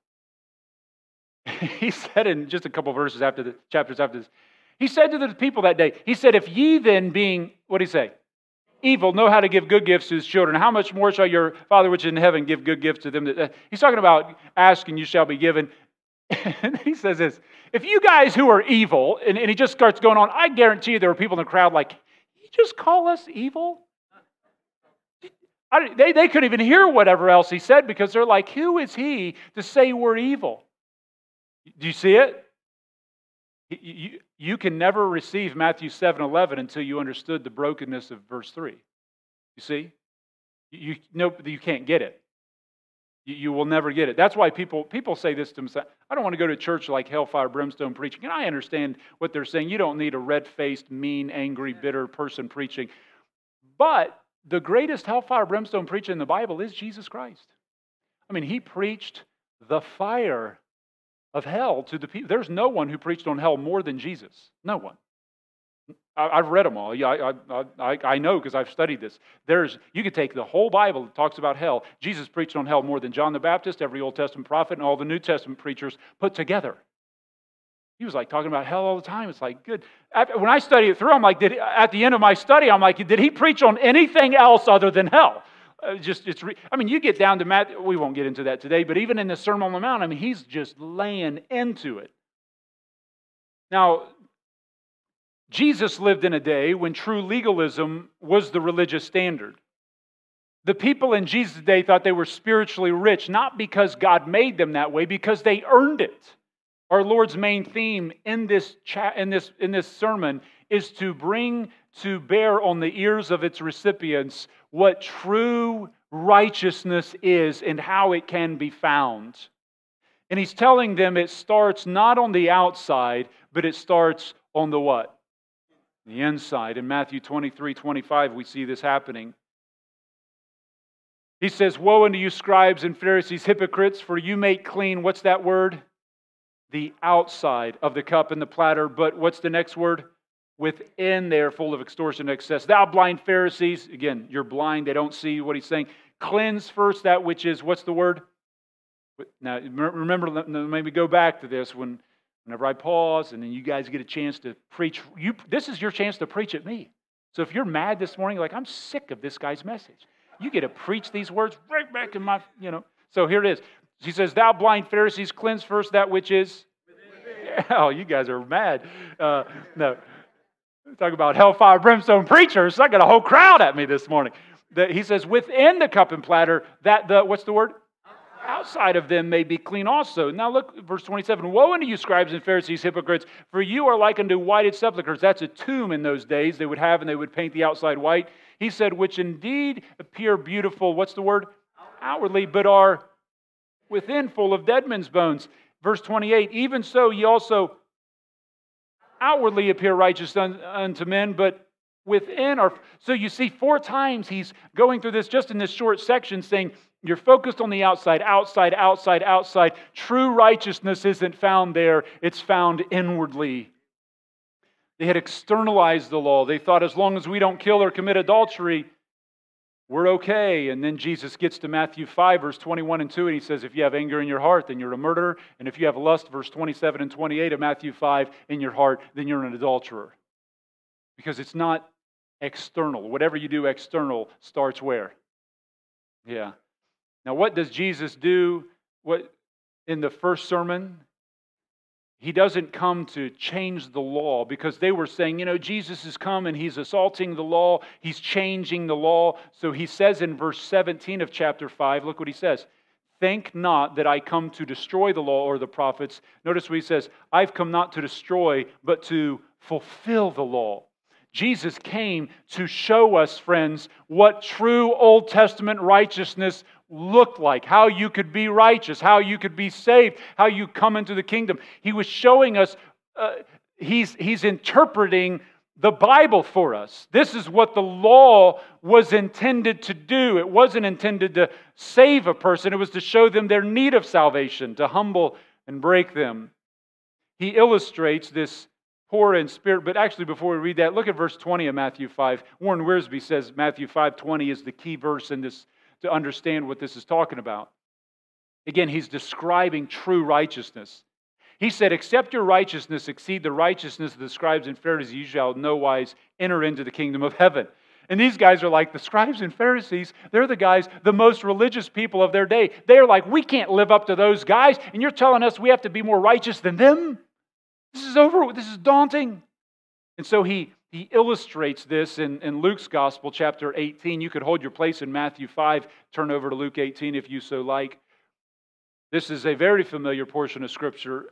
He said in just a couple verses after the chapters after this, he said to the people that day, he said, if ye then being, what did he say? Evil, know how to give good gifts to his children, how much more shall your Father which is in heaven give good gifts to them? That, uh, he's talking about ask and you shall be given. And he says this, if you guys who are evil, and, and he just starts going on, I guarantee you there were people in the crowd like, you just call us evil? I, they, they couldn't even hear whatever else he said because they're like, who is he to say we're evil? Do you see it? You, you can never receive Matthew seven eleven until you understood the brokenness of verse three. You see? You, no, you can't get it. You, you will never get it. That's why people, people say this to themselves. I don't want to go to church like hellfire, brimstone preaching. And I understand what they're saying. You don't need a red-faced, mean, angry, bitter person preaching. But the greatest hellfire, brimstone preacher in the Bible is Jesus Christ. I mean, he preached the fire of hell to the people. There's no one who preached on hell more than Jesus. No one. I, I've read them all. Yeah, I, I, I, I know because I've studied this. There's, you could take the whole Bible that talks about hell. Jesus preached on hell more than John the Baptist, every Old Testament prophet, and all the New Testament preachers put together. He was like talking about hell all the time. It's like, good. After, when I study it through, I'm like, did, at the end of my study, I'm like, did he preach on anything else other than hell? Uh, just, it's. Re- I mean, you get down to Matthew. We won't get into that today, but even in the Sermon on the Mount, I mean, he's just laying into it. Now, Jesus lived in a day when true legalism was the religious standard. The people in Jesus' day thought they were spiritually rich, not because God made them that way, because they earned it. Our Lord's main theme in this cha- in this in this sermon is to bring to bear on the ears of its recipients what true righteousness is and how it can be found. And he's telling them it starts not on the outside, but it starts on the what? The inside. In Matthew twenty-three twenty-five, we see this happening. He says, woe unto you, scribes and Pharisees, hypocrites, for you make clean, what's that word? The outside of the cup and the platter, but what's the next word? Within there, full of extortion and excess. Thou blind Pharisees, again, you're blind, they don't see what he's saying. Cleanse first that which is, what's the word? Now, remember, maybe go back to this when, whenever I pause and then you guys get a chance to preach. You, this is your chance to preach at me. So if you're mad this morning, like, I'm sick of this guy's message. You get to preach these words right back in my, you know. So here it is. He says, thou blind Pharisees, cleanse first that which is... Oh, you guys are mad. Uh, no. Talk about hellfire brimstone preachers. I got a whole crowd at me this morning. The, he says, within the cup and platter, that the, what's the word? Outside of them may be clean also. Now look, verse twenty-seven. Woe unto you, scribes and Pharisees, hypocrites, for you are like unto whited sepulchres. That's a tomb in those days they would have, and they would paint the outside white. He said, which indeed appear beautiful, what's the word? Outwardly, but are within full of dead men's bones. Verse twenty-eight, even so ye also outwardly appear righteous unto men, but within are... So you see, four times he's going through this just in this short section saying, you're focused on the outside, outside, outside, outside. True righteousness isn't found there. It's found inwardly. They had externalized the law. They thought as long as we don't kill or commit adultery, we're okay. And then Jesus gets to Matthew five, verse twenty-one and two, and he says, if you have anger in your heart, then you're a murderer. And if you have lust, verse twenty-seven and twenty-eight of Matthew five, in your heart, then you're an adulterer. Because it's not external. Whatever you do external starts where? Yeah. Now, what does Jesus do? What in the first sermon? He doesn't come to change the law, because they were saying, you know, Jesus has come and he's assaulting the law. He's changing the law. So he says in verse seventeen of chapter five, look what he says. Think not that I come to destroy the law or the prophets. Notice what he says. I've come not to destroy, but to fulfill the law. Jesus came to show us, friends, what true Old Testament righteousness looked like, how you could be righteous, how you could be saved, how you come into the kingdom. He was showing us, uh, he's, he's interpreting the Bible for us. This is what the law was intended to do. It wasn't intended to save a person. It was to show them their need of salvation, to humble and break them. He illustrates this poor in spirit. But actually, before we read that, look at verse twenty of Matthew five. Warren Wiersbe says Matthew five twenty is the key verse in this to understand what this is talking about. Again, he's describing true righteousness. He said, except your righteousness exceed the righteousness of the scribes and Pharisees, you shall no wise enter into the kingdom of heaven. And these guys are like the scribes and Pharisees. They're the guys, the most religious people of their day. They're like, we can't live up to those guys, and you're telling us we have to be more righteous than them? This is over. This is daunting. And so he, he illustrates this in, in Luke's Gospel, chapter eighteen. You could hold your place in Matthew five. Turn over to Luke eighteen if you so like. This is a very familiar portion of Scripture.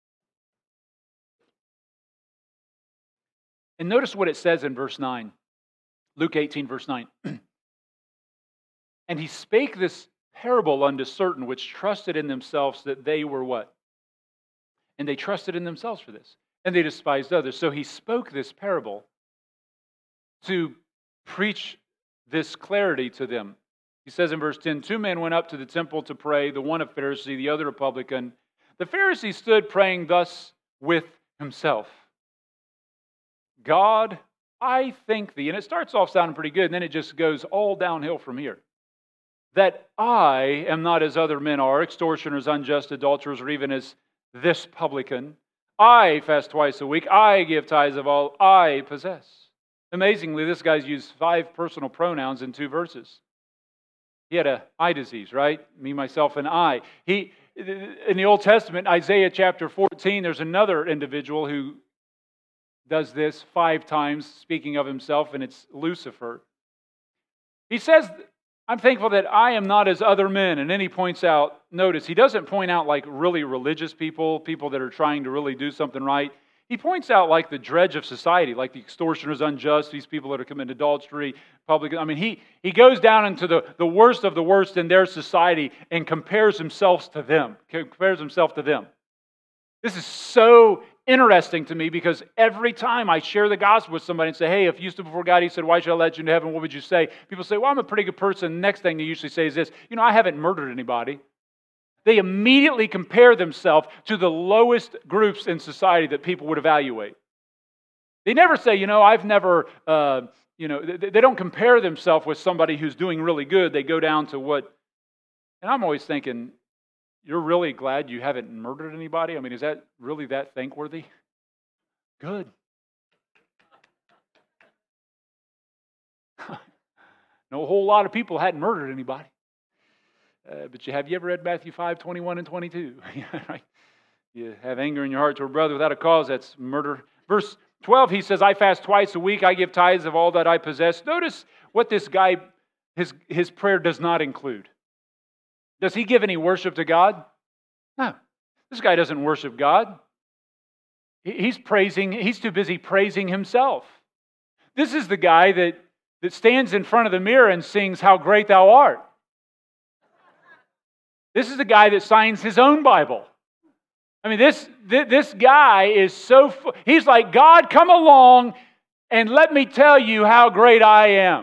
And notice what it says in verse nine. Luke eighteen, verse nine. And he spake this parable unto certain which trusted in themselves that they were what? And they trusted in themselves for this. And they despised others. So he spoke this parable to preach this clarity to them. He says in verse ten, two men went up to the temple to pray, the one a Pharisee, the other a publican. The Pharisee stood praying thus with himself. God, I thank thee. And it starts off sounding pretty good, and then it just goes all downhill from here. That I am not as other men are, extortioners, unjust, adulterers, or even as this publican. I fast twice a week. I give tithes of all I possess. Amazingly, this guy's used five personal pronouns in two verses. He had a eye disease, right? Me, myself, and I. He, in the Old Testament, Isaiah chapter fourteen, there's another individual who does this five times, speaking of himself, and it's Lucifer. He says, I'm thankful that I am not as other men. And then he points out, notice, he doesn't point out like really religious people, people that are trying to really do something right. He points out like the dredge of society, like the extortioners, unjust, these people that are committing adultery, public. I mean, he, he goes down into the, the worst of the worst in their society and compares himself to them, compares himself to them. This is so interesting to me because every time I share the gospel with somebody and say, hey, if you stood before God, he said, why should I let you into heaven? What would you say? People say, well, I'm a pretty good person. The next thing they usually say is this, you know, I haven't murdered anybody. They immediately compare themselves to the lowest groups in society that people would evaluate. They never say, you know, I've never, uh, you know, they, they don't compare themselves with somebody who's doing really good. They go down to what, and I'm always thinking, you're really glad you haven't murdered anybody? I mean, is that really that thankworthy? Good. No, a whole lot of people hadn't murdered anybody. Uh, but you have you ever read Matthew five, twenty-one and twenty-two? Right? You have anger in your heart toward a brother without a cause, that's murder. Verse twelve, he says, I fast twice a week, I give tithes of all that I possess. Notice what this guy, his, his prayer does not include. Does he give any worship to God? No. This guy doesn't worship God. He's praising, he's too busy praising himself. This is the guy that, that stands in front of the mirror and sings, How Great Thou Art. This is the guy that signs his own Bible. I mean, this, this guy is so, he's like, God, come along and let me tell you how great I am.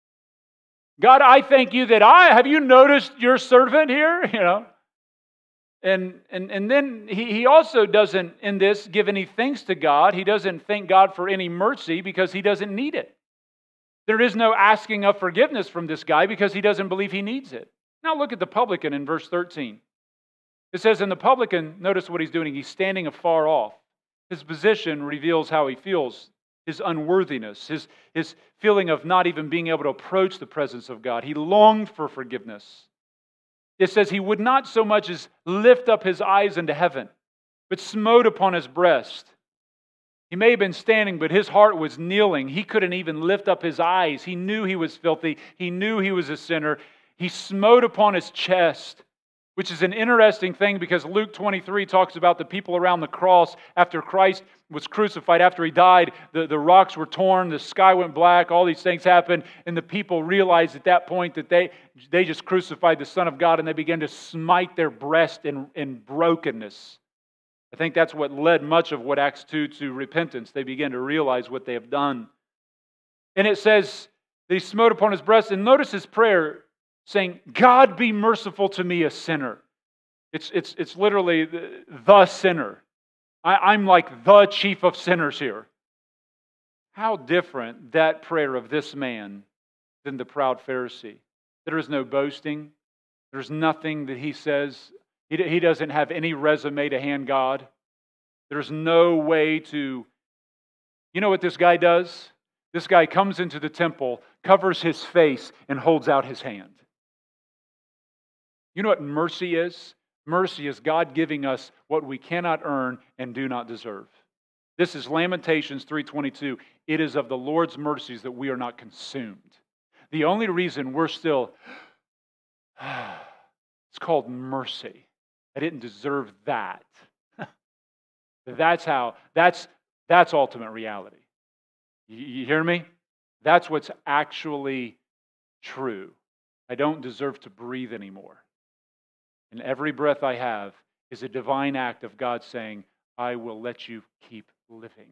God, I thank you that I, have you noticed your servant here? You know, and and and then he, he also doesn't, in this, give any thanks to God. He doesn't thank God for any mercy because he doesn't need it. There is no asking of forgiveness from this guy because he doesn't believe he needs it. Now look at the publican in verse thirteen. It says, in the publican, notice what he's doing. He's standing afar off. His position reveals how he feels, his unworthiness, his, his feeling of not even being able to approach the presence of God. He longed for forgiveness. It says he would not so much as lift up his eyes into heaven, but smote upon his breast. He may have been standing, but his heart was kneeling. He couldn't even lift up his eyes. He knew he was filthy. He knew he was a sinner. He smote upon his chest, which is an interesting thing because Luke twenty-three talks about the people around the cross after Christ was crucified. After he died, the, the rocks were torn, the sky went black, all these things happened, and the people realized at that point that they, they just crucified the Son of God, and they began to smite their breast in, in brokenness. I think that's what led much of what Acts two to repentance. They began to realize what they have done. And it says that he smote upon his breast, and notice his prayer, saying, God be merciful to me, a sinner. It's, it's, it's literally the, the sinner. I, I'm like the chief of sinners here. How different that prayer of this man than the proud Pharisee. There is no boasting. There's nothing that he says. He, he doesn't have any resume to hand God. There's no way to... You know what this guy does? This guy comes into the temple, covers his face, and holds out his hand. You know what mercy is? Mercy is God giving us what we cannot earn and do not deserve. This is Lamentations three twenty-two. It is of the Lord's mercies that we are not consumed. The only reason we're still, it's called mercy. I didn't deserve that. That's how, that's, that's ultimate reality. You, you hear me? That's what's actually true. I don't deserve to breathe anymore. And every breath I have is a divine act of God saying, I will let you keep living.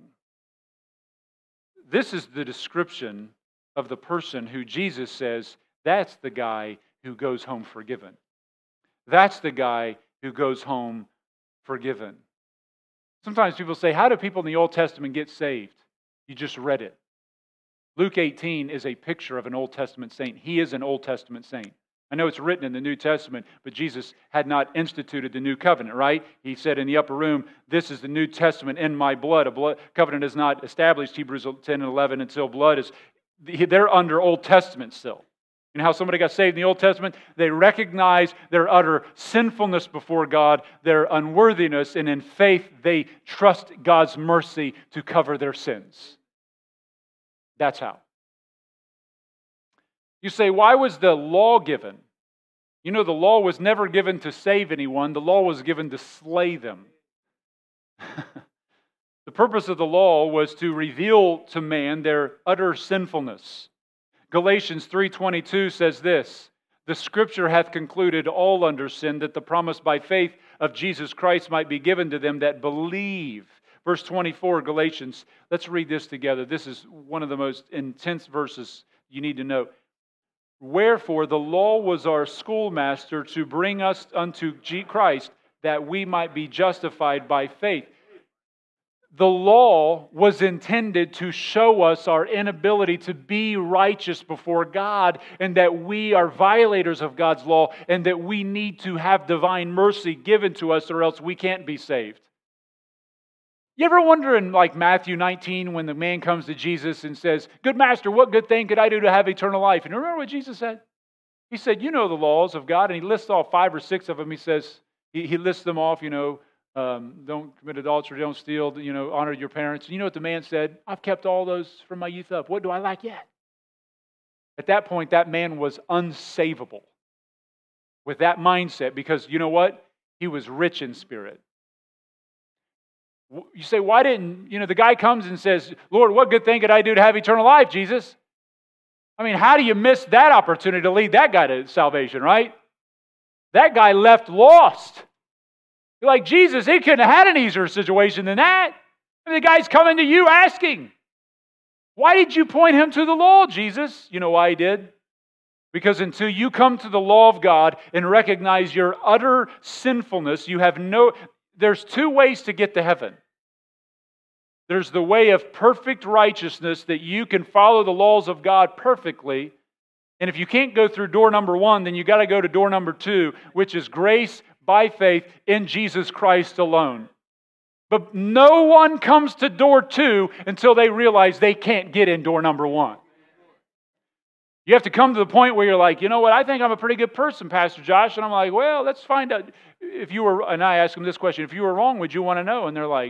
This is the description of the person who Jesus says, that's the guy who goes home forgiven. That's the guy who goes home forgiven. Sometimes people say, how do people in the Old Testament get saved? You just read it. Luke eighteen is a picture of an Old Testament saint. He is an Old Testament saint. I know it's written in the New Testament, but Jesus had not instituted the new covenant, right? He said in the upper room, this is the New Testament in my blood. A blood covenant is not established, Hebrews ten and eleven, until blood is, they're under Old Testament still. You know how somebody got saved in the Old Testament? They recognize their utter sinfulness before God, their unworthiness, and in faith they trust God's mercy to cover their sins. That's how. You say, why was the law given? You know, the law was never given to save anyone. The law was given to slay them. The purpose of the law was to reveal to man their utter sinfulness. Galatians three twenty-two says this, the Scripture hath concluded all under sin, that the promise by faith of Jesus Christ might be given to them that believe. Verse twenty-four, Galatians, let's read this together. This is one of the most intense verses you need to know. Wherefore the law was our schoolmaster to bring us unto Christ, that we might be justified by faith. The law was intended to show us our inability to be righteous before God, and that we are violators of God's law, and that we need to have divine mercy given to us, or else we can't be saved. You ever wonder in like Matthew nineteen when the man comes to Jesus and says, good master, what good thing could I do to have eternal life? And remember what Jesus said? He said, you know the laws of God, and he lists off five or six of them. He says, he, he lists them off, you know, um, don't commit adultery, don't steal, you know, honor your parents. You know what the man said? I've kept all those from my youth up. What do I lack yet? At that point, that man was unsavable with that mindset because, you know what? He was rich in spirit. You say, why didn't, you know, the guy comes and says, Lord, what good thing could I do to have eternal life, Jesus? I mean, how do you miss that opportunity to lead that guy to salvation, right? That guy left lost. You're like, Jesus, he couldn't have had an easier situation than that. And the guy's coming to you asking, why did you point him to the law, Jesus? You know why he did? Because until you come to the law of God and recognize your utter sinfulness, you have no, there's two ways to get to heaven. There's the way of perfect righteousness that you can follow the laws of God perfectly. And if you can't go through door number one, then you got to go to door number two, which is grace by faith in Jesus Christ alone. But no one comes to door two until they realize they can't get in door number one. You have to come to the point where you're like, you know what, I think I'm a pretty good person, Pastor Josh. And I'm like, well, let's find out. If you were, and I ask them this question, if you were wrong, would you want to know? And they're like,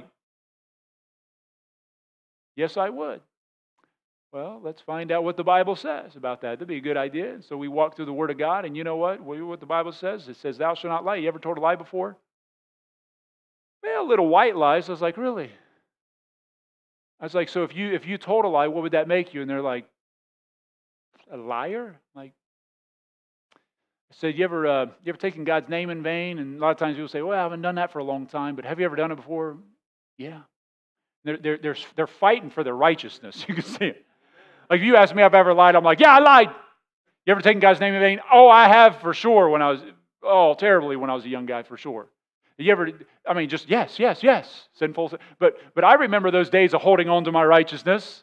yes, I would. Well, let's find out what the Bible says about that. That'd be a good idea. And so we walk through the Word of God, and you know what? What the Bible says? It says, thou shalt not lie. You ever told a lie before? Well, little white lies. I was like, really? I was like, so if you if you told a lie, what would that make you? And they're like, a liar? Like, I said, you ever uh, you ever taken God's name in vain? And a lot of times people say, well, I haven't done that for a long time, but have you ever done it before? Yeah. They're, they're, they're, they're fighting for their righteousness. You can see it. Like, if you ask me if I've ever lied, I'm like, yeah, I lied. You ever taken God's name in vain? Oh, I have for sure when I was, oh, terribly when I was a young guy for sure. You ever, I mean, just yes, yes, yes, sinful. But, but I remember those days of holding on to my righteousness.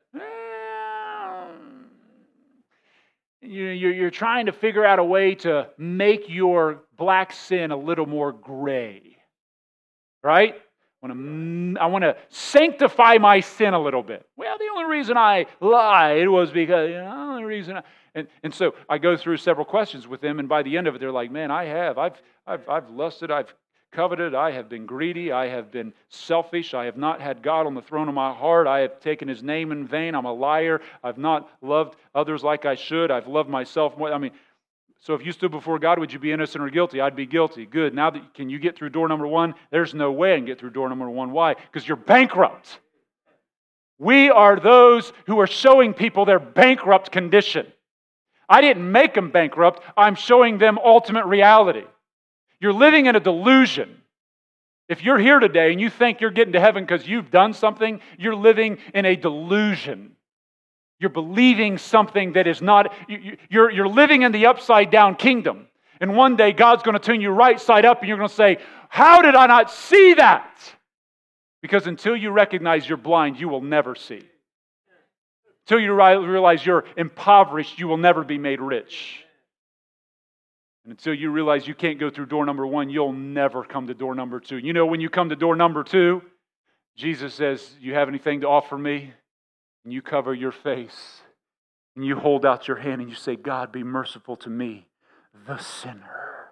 You're trying to figure out a way to make your black sin a little more gray. Right? I want to, I want to sanctify my sin a little bit. Well, the only reason I lied was because, you know, the only reason I, and, and so I go through several questions with them, and by the end of it, they're like, man, I have. I've, I've, I've lusted, I've coveted, I have been greedy, I have been selfish, I have not had God on the throne of my heart, I have taken His name in vain, I'm a liar, I've not loved others like I should, I've loved myself more. I mean, so if you stood before God, would you be innocent or guilty? I'd be guilty. Good. Now, that can you get through door number one? There's no way I can get through door number one. Why? Because you're bankrupt. We are those who are showing people their bankrupt condition. I didn't make them bankrupt. I'm showing them ultimate reality. You're living in a delusion. If you're here today and you think you're getting to heaven because you've done something, you're living in a delusion. You're believing something that is not, you're, you're living in the upside down kingdom. And one day God's going to turn you right side up and you're going to say, how did I not see that? Because until you recognize you're blind, you will never see. Until you realize you're impoverished, you will never be made rich. And until you realize you can't go through door number one, you'll never come to door number two. You know, when you come to door number two, Jesus says, you have anything to offer me? And you cover your face, and you hold out your hand, and you say, God, be merciful to me, the sinner.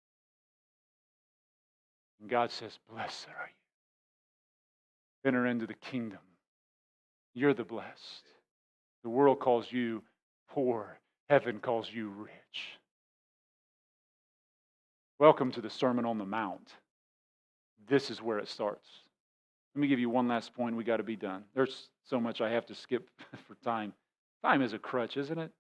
And God says, blessed are you. Enter into the kingdom. You're the blessed. The world calls you poor. Heaven calls you rich. Welcome to the Sermon on the Mount. This is where it starts. Let me give you one last point. We got to be done. There's so much I have to skip for time. Time is a crutch, isn't it?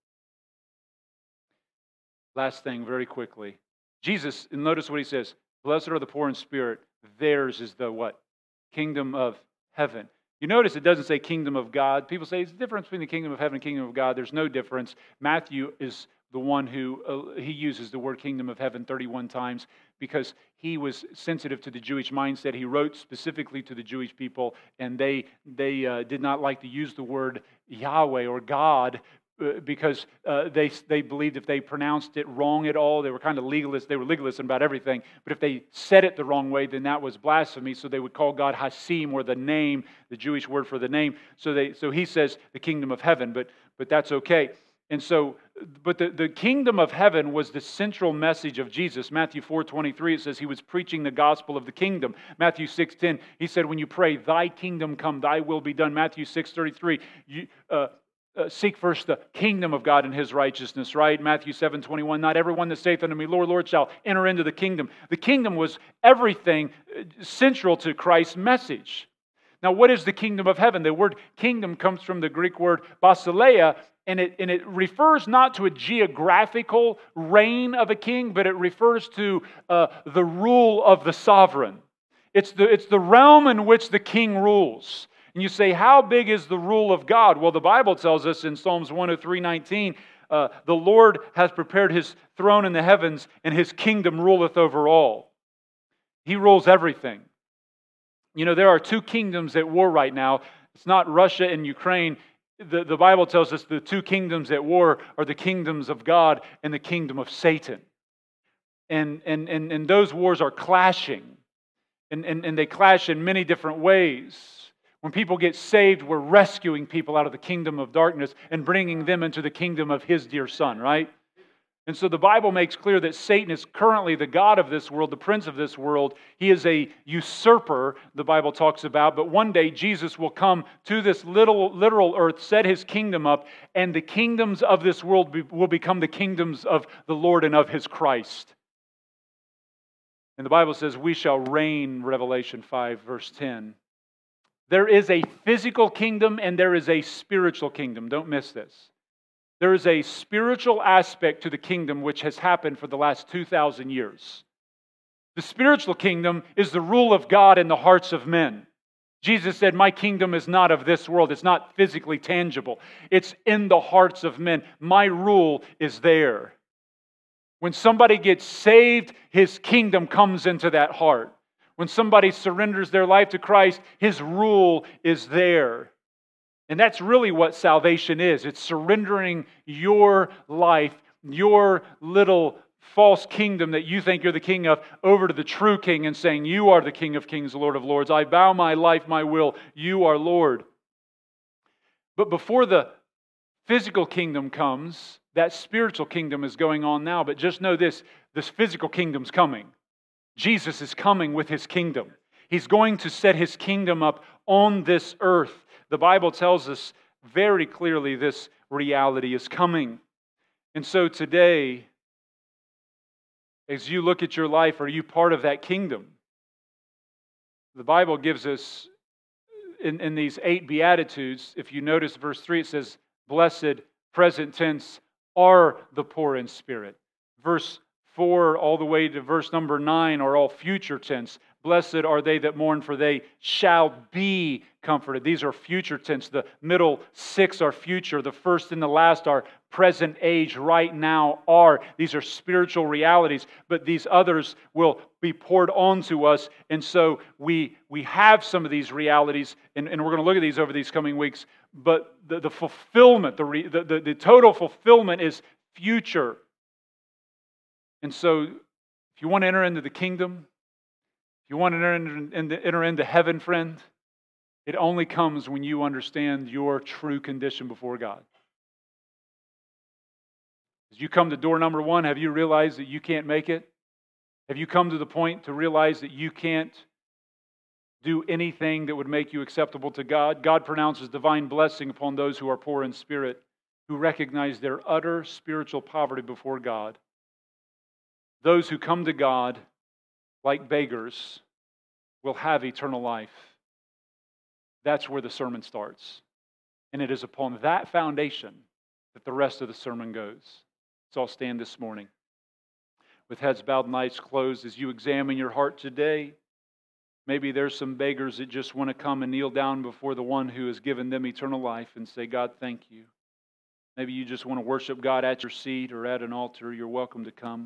Last thing, very quickly. Jesus, and notice what He says. Blessed are the poor in spirit. Theirs is the what? Kingdom of heaven. You notice it doesn't say kingdom of God. People say it's the difference between the kingdom of heaven and kingdom of God. There's no difference. Matthew is the one who, uh, he uses the word kingdom of heaven thirty-one times because he was sensitive to the Jewish mindset. He wrote specifically to the Jewish people, and they they uh, did not like to use the word Yahweh or God uh, because uh, they they believed if they pronounced it wrong at all, they were kind of legalists. They were legalists about everything. But if they said it the wrong way, then that was blasphemy. So they would call God Hasim, or the name, the Jewish word for the name. So they so he says the kingdom of heaven, but but that's okay. And so, but the, the kingdom of heaven was the central message of Jesus. Matthew four twenty-three, it says he was preaching the gospel of the kingdom. Matthew six ten, he said, when you pray, thy kingdom come, thy will be done. Matthew six thirty-three, you, uh, uh, seek first the kingdom of God and his righteousness, right? Matthew seven twenty-one, not everyone that saith unto me, Lord, Lord, shall enter into the kingdom. The kingdom was everything central to Christ's message. Now, what is the kingdom of heaven? The word kingdom comes from the Greek word basileia, and it, and it refers not to a geographical reign of a king, but it refers to uh, the rule of the sovereign. It's the, it's the realm in which the king rules. And you say, how big is the rule of God? Well, the Bible tells us in Psalms one oh three nineteen, uh, the Lord has prepared his throne in the heavens, and his kingdom ruleth over all. He rules everything. You know, there are two kingdoms at war right now. It's not Russia and Ukraine. The, the Bible tells us the two kingdoms at war are the kingdoms of God and the kingdom of Satan. And, and, and, and those wars are clashing. And, and, and they clash in many different ways. When people get saved, we're rescuing people out of the kingdom of darkness and bringing them into the kingdom of His dear Son, right? And so the Bible makes clear that Satan is currently the god of this world, the prince of this world. He is a usurper, the Bible talks about. But one day Jesus will come to this little literal earth, set His kingdom up, and the kingdoms of this world be, will become the kingdoms of the Lord and of His Christ. And the Bible says, we shall reign, Revelation five, verse ten. There is a physical kingdom and there is a spiritual kingdom. Don't miss this. There is a spiritual aspect to the kingdom which has happened for the last two thousand years. The spiritual kingdom is the rule of God in the hearts of men. Jesus said, my kingdom is not of this world. It's not physically tangible. It's in the hearts of men. My rule is there. When somebody gets saved, His kingdom comes into that heart. When somebody surrenders their life to Christ, His rule is there. And that's really what salvation is. It's surrendering your life, your little false kingdom that you think you're the king of, over to the true king and saying, you are the King of kings, Lord of lords. I bow my life, my will. You are Lord. But before the physical kingdom comes, that spiritual kingdom is going on now. But just know this, this physical kingdom's coming. Jesus is coming with His kingdom. He's going to set His kingdom up on this earth. The Bible tells us very clearly this reality is coming. And so today, as you look at your life, are you part of that kingdom? The Bible gives us, in, in these eight Beatitudes, if you notice verse three, it says, blessed, present tense, are the poor in spirit. Verse four all the way to verse number nine are all future tense. Blessed are they that mourn, for they shall be comforted. These are future tense. The middle six are future. The first and the last are present age, right now are. These are spiritual realities, but these others will be poured onto us. And so we, we have some of these realities, and, and we're going to look at these over these coming weeks, but the, the fulfillment, the, re, the, the, the total fulfillment is future. And so if you want to enter into the kingdom, you want to enter into, enter into heaven, friend, it only comes when you understand your true condition before God. As you come to door number one, have you realized that you can't make it? Have you come to the point to realize that you can't do anything that would make you acceptable to God? God pronounces divine blessing upon those who are poor in spirit, who recognize their utter spiritual poverty before God. Those who come to God like beggars will have eternal life. That's where the sermon starts. And it is upon that foundation that the rest of the sermon goes. So I'll stand this morning with heads bowed and eyes closed as you examine your heart today. Maybe there's some beggars that just want to come and kneel down before the one who has given them eternal life and say, God, thank you. Maybe you just want to worship God at your seat or at an altar. You're welcome to come.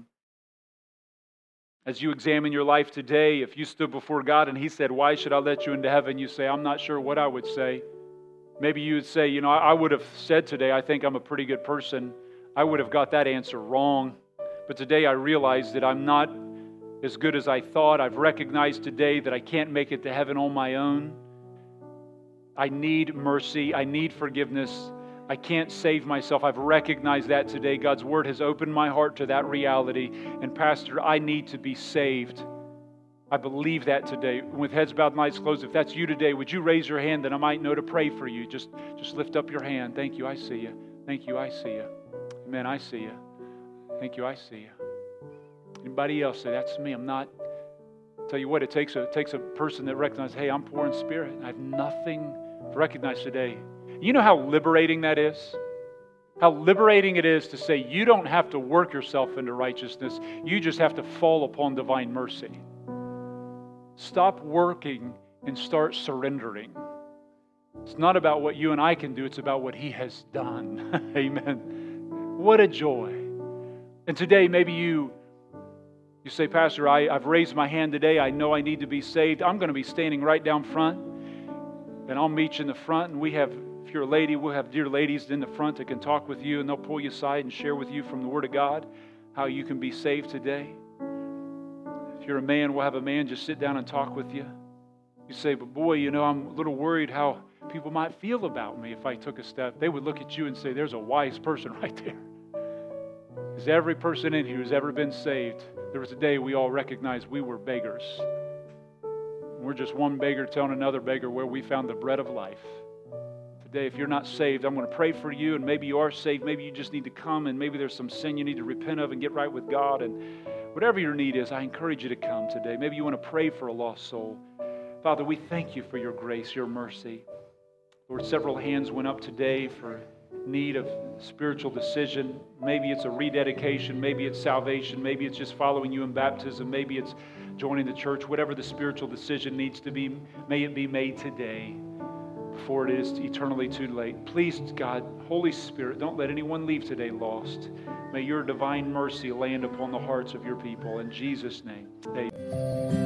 As you examine your life today, if you stood before God and He said, why should I let you into heaven? You say, I'm not sure what I would say. Maybe you would say, you know, I would have said today, I think I'm a pretty good person. I would have got that answer wrong. But today I realize that I'm not as good as I thought. I've recognized today that I can't make it to heaven on my own. I need mercy. I need forgiveness. I can't save myself. I've recognized that today. God's Word has opened my heart to that reality. And Pastor, I need to be saved. I believe that today. With heads bowed and eyes closed, if that's you today, would you raise your hand that I might know to pray for you? Just, just lift up your hand. Thank you, I see you. Thank you, I see you. Amen, I see you. Thank you, I see you. Anybody else say, that's me, I'm not. I'll tell you what, it takes a, it takes a person that recognizes, hey, I'm poor in spirit. I have nothing to recognize today. You know how liberating that is? How liberating it is to say you don't have to work yourself into righteousness. You just have to fall upon divine mercy. Stop working and start surrendering. It's not about what you and I can do. It's about what He has done. Amen. What a joy. And today maybe you, you say, Pastor, I, I've raised my hand today. I know I need to be saved. I'm going to be standing right down front. And I'll meet you in the front. And we have, if you're a lady, we'll have dear ladies in the front that can talk with you. And they'll pull you aside and share with you from the Word of God how you can be saved today. If you're a man, we'll have a man just sit down and talk with you. You say, but boy, you know, I'm a little worried how people might feel about me if I took a step. They would look at you and say, there's a wise person right there. Because every person in here who's ever been saved, there was a day we all recognized we were beggars. We're just one beggar telling another beggar where we found the bread of life. Today, if you're not saved, I'm going to pray for you, and maybe you are saved. Maybe you just need to come, and maybe there's some sin you need to repent of and get right with God. And whatever your need is, I encourage you to come today. Maybe you want to pray for a lost soul. Father, we thank you for your grace, your mercy. Lord, several hands went up today for need of spiritual decision. Maybe it's a rededication. Maybe it's salvation. Maybe it's just following you in baptism. Maybe it's joining the church. Whatever the spiritual decision needs to be, may it be made today before it is eternally too late. Please, God, Holy Spirit, don't let anyone leave today lost. May your divine mercy land upon the hearts of your people. In Jesus' name, amen.